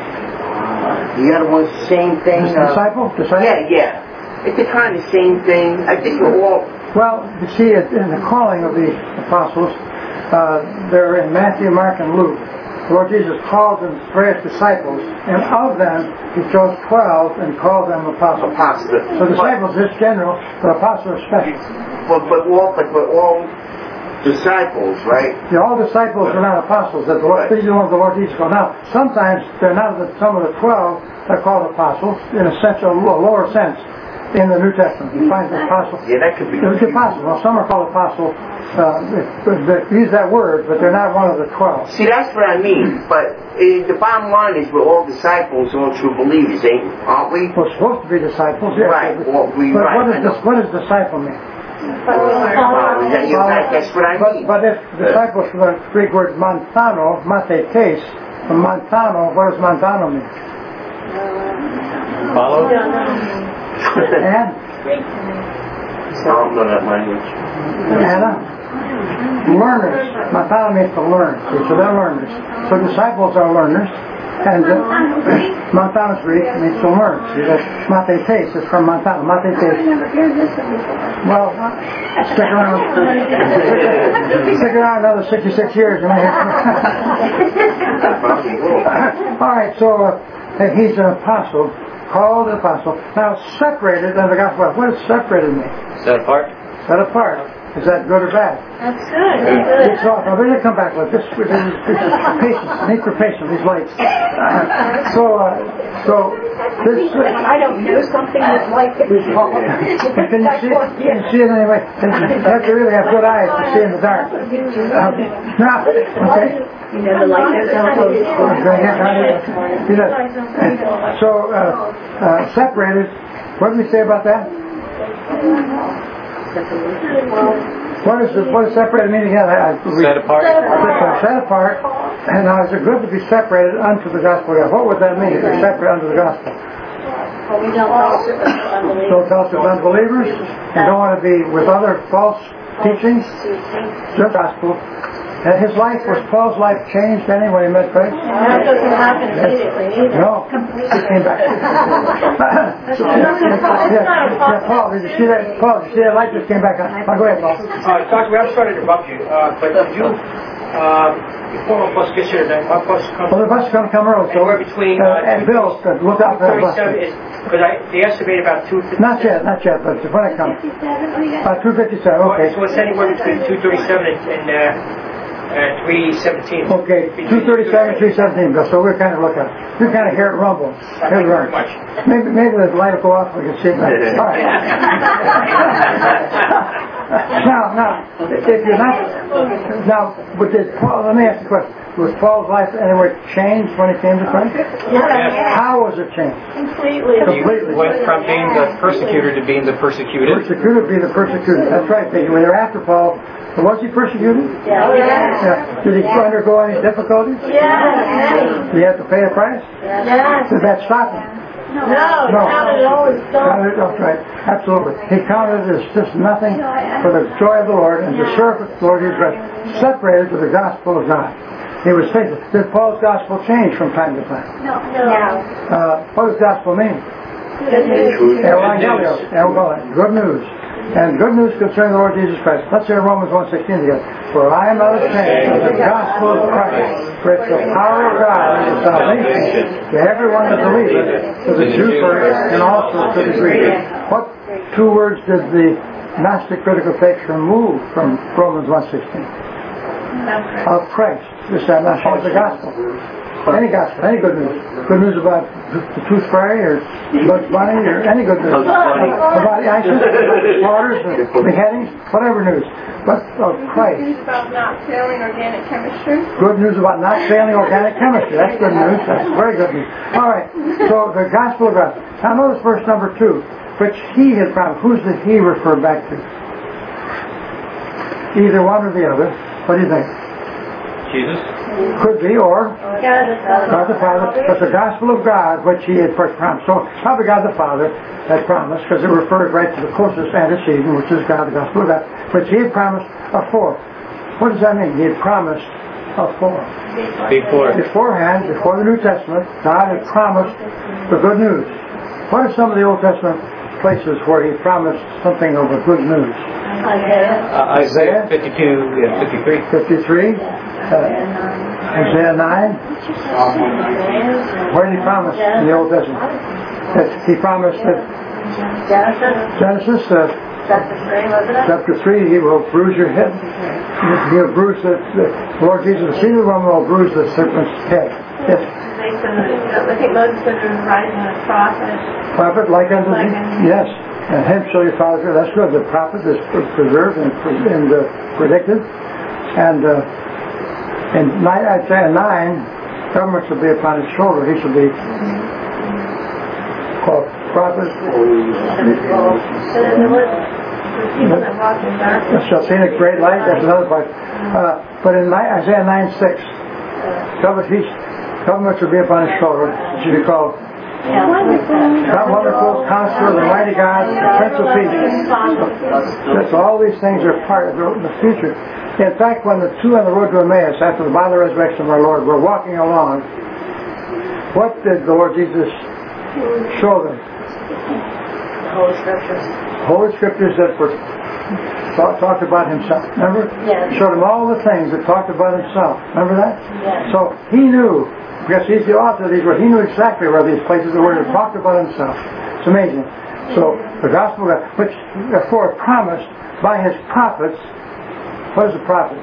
F: the other one's the same thing?
A: Disciple?
F: Yeah. It's the kind of same thing. I think we're all.
A: Well, you see, in the calling of the apostles, they're in Matthew, Mark, and Luke. The Lord Jesus called them various disciples, and of them He chose 12 and called them apostles. So disciples is general, but apostles are special.
F: But all disciples, right?
A: Yeah, all disciples are not apostles. These are the ones the Lord Jesus called. Now, sometimes they're not some of the 12 are called apostles in a sense, a lower sense. In the New Testament, you find the apostle.
F: Yeah, that could be.
A: It's apostle. Well, some are called apostle. They use that word, but they're not one of the 12.
F: See, that's what I mean. But the bottom line is, we're all disciples, all true believers, aren't we?
A: We're supposed to be disciples, yes.
F: Right.
A: What does disciple mean?
F: That's what I mean.
A: But if disciples from the Greek word montano, mathetes, from montano, what does montano mean?
H: Follow.
A: And?
F: I don't know that language.
A: Anna? Learners. Montano means to learn. So they're learners. So disciples are learners. And Montano's Greek means to learn. See, that mathetes is from Montano. Mathetes. Well, stick around. Stick around another 66 years. All right, so he's an apostle. Called an apostle. Now, separated under the gospel. What does separated mean?
H: Set apart.
A: Set apart. Is that good or bad?
G: That's good.
A: So, I'm going to come back with this. This is patience. Need for patience. These lights. So this.
E: I don't know something that's like it.
A: Can you see? Can you see it anyway? You have to really have good eyes to see in the dark. Now, okay.
E: You know, the light goes down.
A: So, separated. What did we say about that? What does separated mean again?
H: Set apart.
A: Set apart. And now, is it good to be separated unto the gospel of God? What would that mean, to be separated unto the gospel?
I: Well, we don't fellowship with unbelievers.
A: Don't fellowship with unbelievers. You don't want to be with other false teachings. The gospel. And his life, was Paul's life changed any when he met Christ?
I: That doesn't happen immediately either.
A: No. He came back. Paul, did you see that? Paul, did you see that light just came back on? Go ahead, Paul.
B: Doctor, I'm sorry to interrupt you, but did you, before my bus gets here today, my bus comes...
A: Well, the bus is going to come early, so...
B: Anywhere between...
A: Bill, look out for the bus.
B: Because they estimate about 2:57.
A: Not yet, but when it comes. 2:57, okay.
B: So it's anywhere between 2:37 and 3:17.
A: Okay, 2:37, 3:17, Bill. So we're kind of looking. You kind of hear it rumble.
B: Thank you very much.
A: Maybe the light will go off. We can see it. All right. Now, if you're not. Now, but did Paul? Let me ask you a question. Was Paul's life anywhere changed when he came to Christ?
I: Yes.
A: How was it changed?
I: Completely.
H: He went from being the persecutor to being the persecuted.
A: Persecuted, be the persecuted. That's right. When they're after Paul, was he persecuted?
I: Yeah.
A: Did he undergo any difficulties?
I: Yes.
A: Did he have to pay a price?
I: Yes.
A: Did that stop him?
I: No. Counted it all as done.
A: That's right. Absolutely. He counted it as just nothing for the joy of the Lord and to serve the Lord Jesus Christ, separated to the gospel of God. He was faithful. Did Paul's gospel change from time to time?
I: No.
A: What does gospel mean?
I: Good news.
A: Good news. And good news concerning the Lord Jesus Christ. Let's hear Romans 1:16 together. For I am not ashamed of the gospel of Christ, for it's the power of God unto salvation to everyone that believeth, to the Jew first and also to the Greek. What two words did the Gnostic critical text remove from Romans 1:16? Of Christ. This I'm not sure of the gospel. Any gospel, any good news. Good news about the Tooth Fairy or Bugs Bunny or any good news. About ISIS, slaughters, beheadings, whatever news. But of Christ.
D: Good news about not failing organic chemistry.
A: Good news about not failing organic chemistry. That's good news. That's very good news. All right. So the gospel of God. Now notice verse number 2. Which he had promised. Who's the he refer back to? Either one or the other. What do you think?
H: Jesus?
A: Could be, or God the Father. But the gospel of God, which he had first promised. So probably God the Father had promised, because it refers right to the closest antecedent, which is God, the gospel of God, which he had promised afore. What does that mean? He had promised afore. Beforehand, before the New Testament, God had promised the good news. What are some of the Old Testament places where he promised something of the good news?
H: Isaiah 52 and 53.
A: Isaiah 9. Where did he promise in the Old Testament? He promised that Genesis chapter 3, he will bruise your head. He'll bruise the Lord Jesus, the seed of the woman will bruise the serpent's head. Yes.
G: I think Moses said there was rising a prophet.
A: Prophet like unto thee? Yes. And hence shall your father. That's good. The prophet is preserved and predicted. And in Isaiah 9, government shall be upon his shoulder. He shall be called prophet. Shall see in a great light. That's another part. But in Isaiah 9:6, government shall be upon his shoulder. It should be called Wonderful Counselor, the Mighty God, the Prince of Peace. So all these things are part of the future. In fact, when the two on the road to Emmaus, after the bodily resurrection of our Lord, were walking along, what did the Lord Jesus show them?
I: Holy Scriptures.
A: Holy Scriptures that were talked about himself. Remember?
I: Yes.
A: Showed him all the things that talked about himself. Remember that?
I: Yes.
A: So he knew, because he's the author of these words, he knew exactly where these places were that talked about himself. It's amazing. So the gospel, which therefore promised by his prophets. What is a prophet?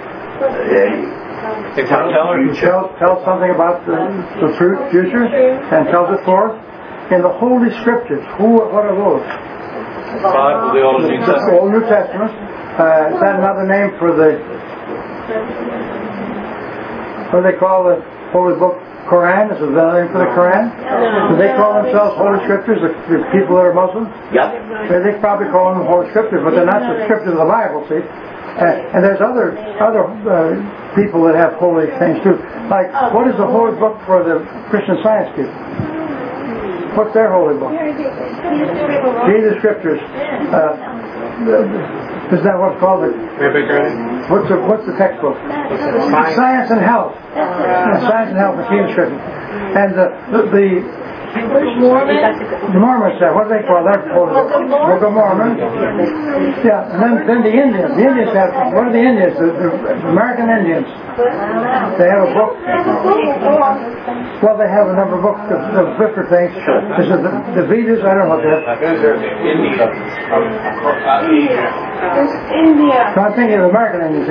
A: Tells something about the future and tells it forth in the Holy Scriptures. What are those?
H: Bible, the Old New Testament.
A: The Old New Testament. Is that another name for the? What do they call the Holy Book? Quran? Is it another name for the Quran? Do they call themselves Holy Scriptures? The people that are Muslims?
F: Yep.
A: They probably call them Holy Scriptures, but they're not the Scriptures of the Bible. See, And there's other people that have holy things too. Like, what is the holy book for the Christian Science people? What's their holy book? Read the Scriptures. Is that what's called it? What's the textbook? Science and Health. Science and Health, the Read the Scriptures. And the Mormons, what do they call that? Book of Mormon. Yeah, and then the Indians. The Indians have, what are the Indians? The American Indians. They have a book. Well, they have a number of books of different things. Is it the Vedas? I don't know what they have.
M: India.
A: So I'm thinking of the American Indians.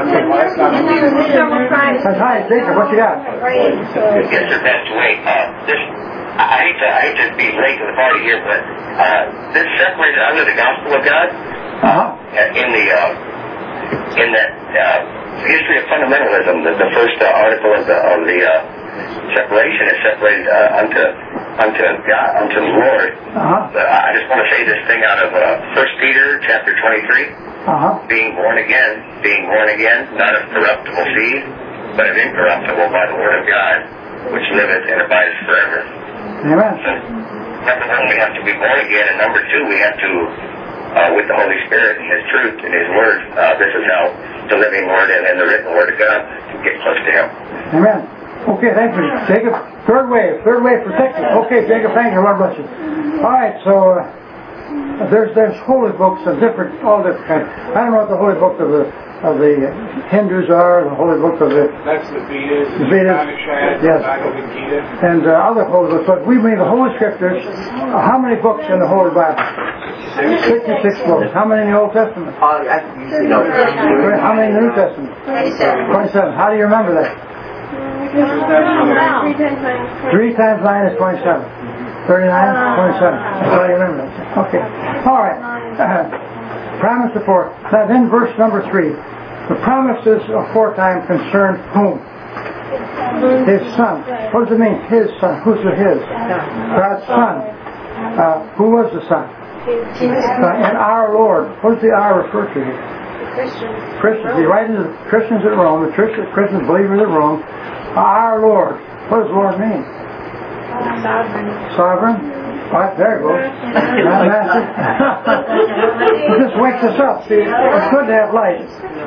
A: That's hi, Jacob. What you got?
J: Yes, sir, Pastor Wade. I hate to be late to the party here, but this separated under the gospel of God in that history of fundamentalism. The first article of the separation is separated unto God, unto the Lord. I just want to say this thing out of 1 Peter chapter 23. Being born again, not of corruptible seed, but of incorruptible by the word of God, which liveth and abides forever.
A: Amen.
J: So, number one, we have to be born again, and number two, we have to, with the Holy Spirit and His truth and His Word, this is how the living Word and the written Word of God can get close to Him.
A: Amen. Okay, thank you, Jacob. Third wave protected. Okay, Jacob, thank you. Lord bless you. All right, so there's holy books of all different kinds. I don't know what the holy book of the Hindus are, the holy book of the...
M: That's the Vedas, the
A: Upanishads, yes.
M: Bhagavad Gita.
A: And other holy books. But we mean the Holy Scriptures. How many books in the Holy Bible? 66 books. How many in the Old Testament? How many in the New Testament? 27. How do you remember that? 3 times 9 is 27. 39, 27. That's how you remember that. Okay. All right. Promise before. Now then verse number 3. The promises aforetime concern whom? His Son. What does it mean? His Son. Who's the His? God's Son. Who was the Son? And our Lord. What does the our refer to here? Christians. He's writing to the Christians at Rome, the Christian believers at Rome. Our Lord. What does Lord mean? Sovereign. All right, there it goes. It just wakes us up. See, it's good to have light.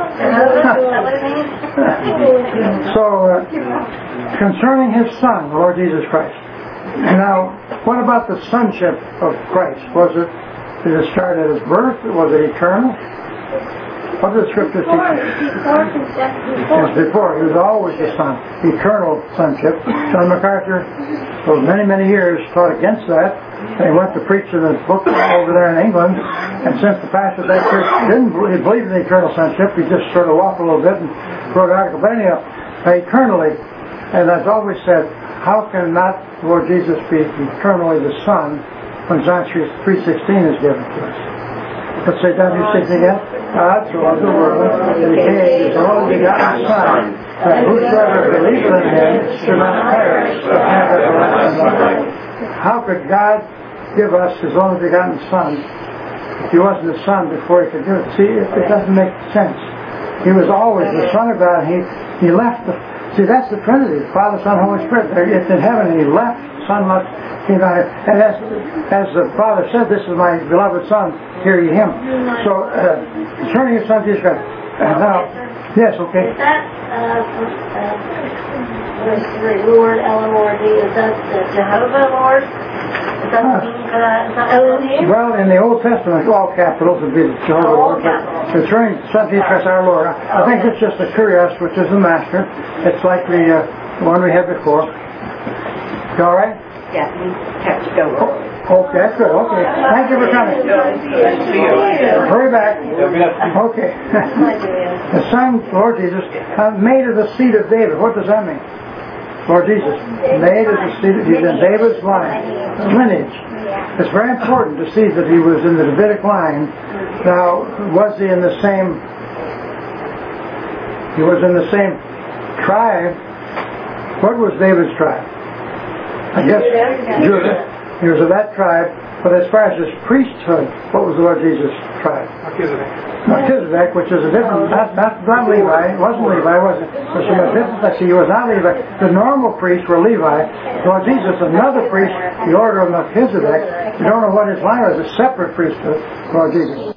A: So, concerning His Son, the Lord Jesus Christ. Now, what about the sonship of Christ? Did it start at His birth? Was it eternal? What does the Scripture teach? Yes, before. He was always the Son. Eternal sonship. John MacArthur, for many, many years, taught against that. And he went to preach in his book over there in England. And since the pastor of that church didn't believe in the eternal sonship, he just sort of waffled a little bit and wrote an article. But anyhow, eternally, and as always said, how can not Lord Jesus be eternally the Son when John 3:16 is given to us? Let's say John 3:16 again. God so loved the world that He gave His only begotten Son, that whosoever believeth in Him should not perish but have everlasting life. How could God give us His only begotten Son if He wasn't the Son before He could do it? See, it doesn't make sense. He was always the Son of God. He left the... See, that's the Trinity, Father, Son, Holy Spirit. It's in heaven, and He left, Son left, came down here. And as the Father said, this is my beloved Son, hear ye Him. So, concerning His Son, Jesus Christ. Now, yes, okay.
I: Is that Lord, L-O-R-D, is that Jehovah Lord? Is that the meaning for that? Is that Elohim?
A: Well, in the Old Testament, all capitals would be the Jehovah Lord. But concerning Son, Jesus Christ, our Lord, I think it's just the Kurios, which is the Master. It's like the one we had before. You all right?
E: Yeah, we have to go.
A: Okay, that's good. Okay. Thank you for coming. Hurry back. Okay. The Son, Lord Jesus, made of the seed of David. What does that mean? Lord Jesus, made of the seed, He's in David's lineage. It's very important to see that He was in the Davidic line. Now, was He in the same... He was in the same tribe. What was David's tribe? I guess Judah. He was of that tribe, but as far as his priesthood, what was the Lord Jesus' tribe? Melchizedek, which is a different, not Levi. It wasn't Levi, was it? So he was not Levi. The normal priests were Levi. Lord Jesus, another priest, the order of Melchizedek. You don't know what his line was, a separate priesthood, Lord Jesus.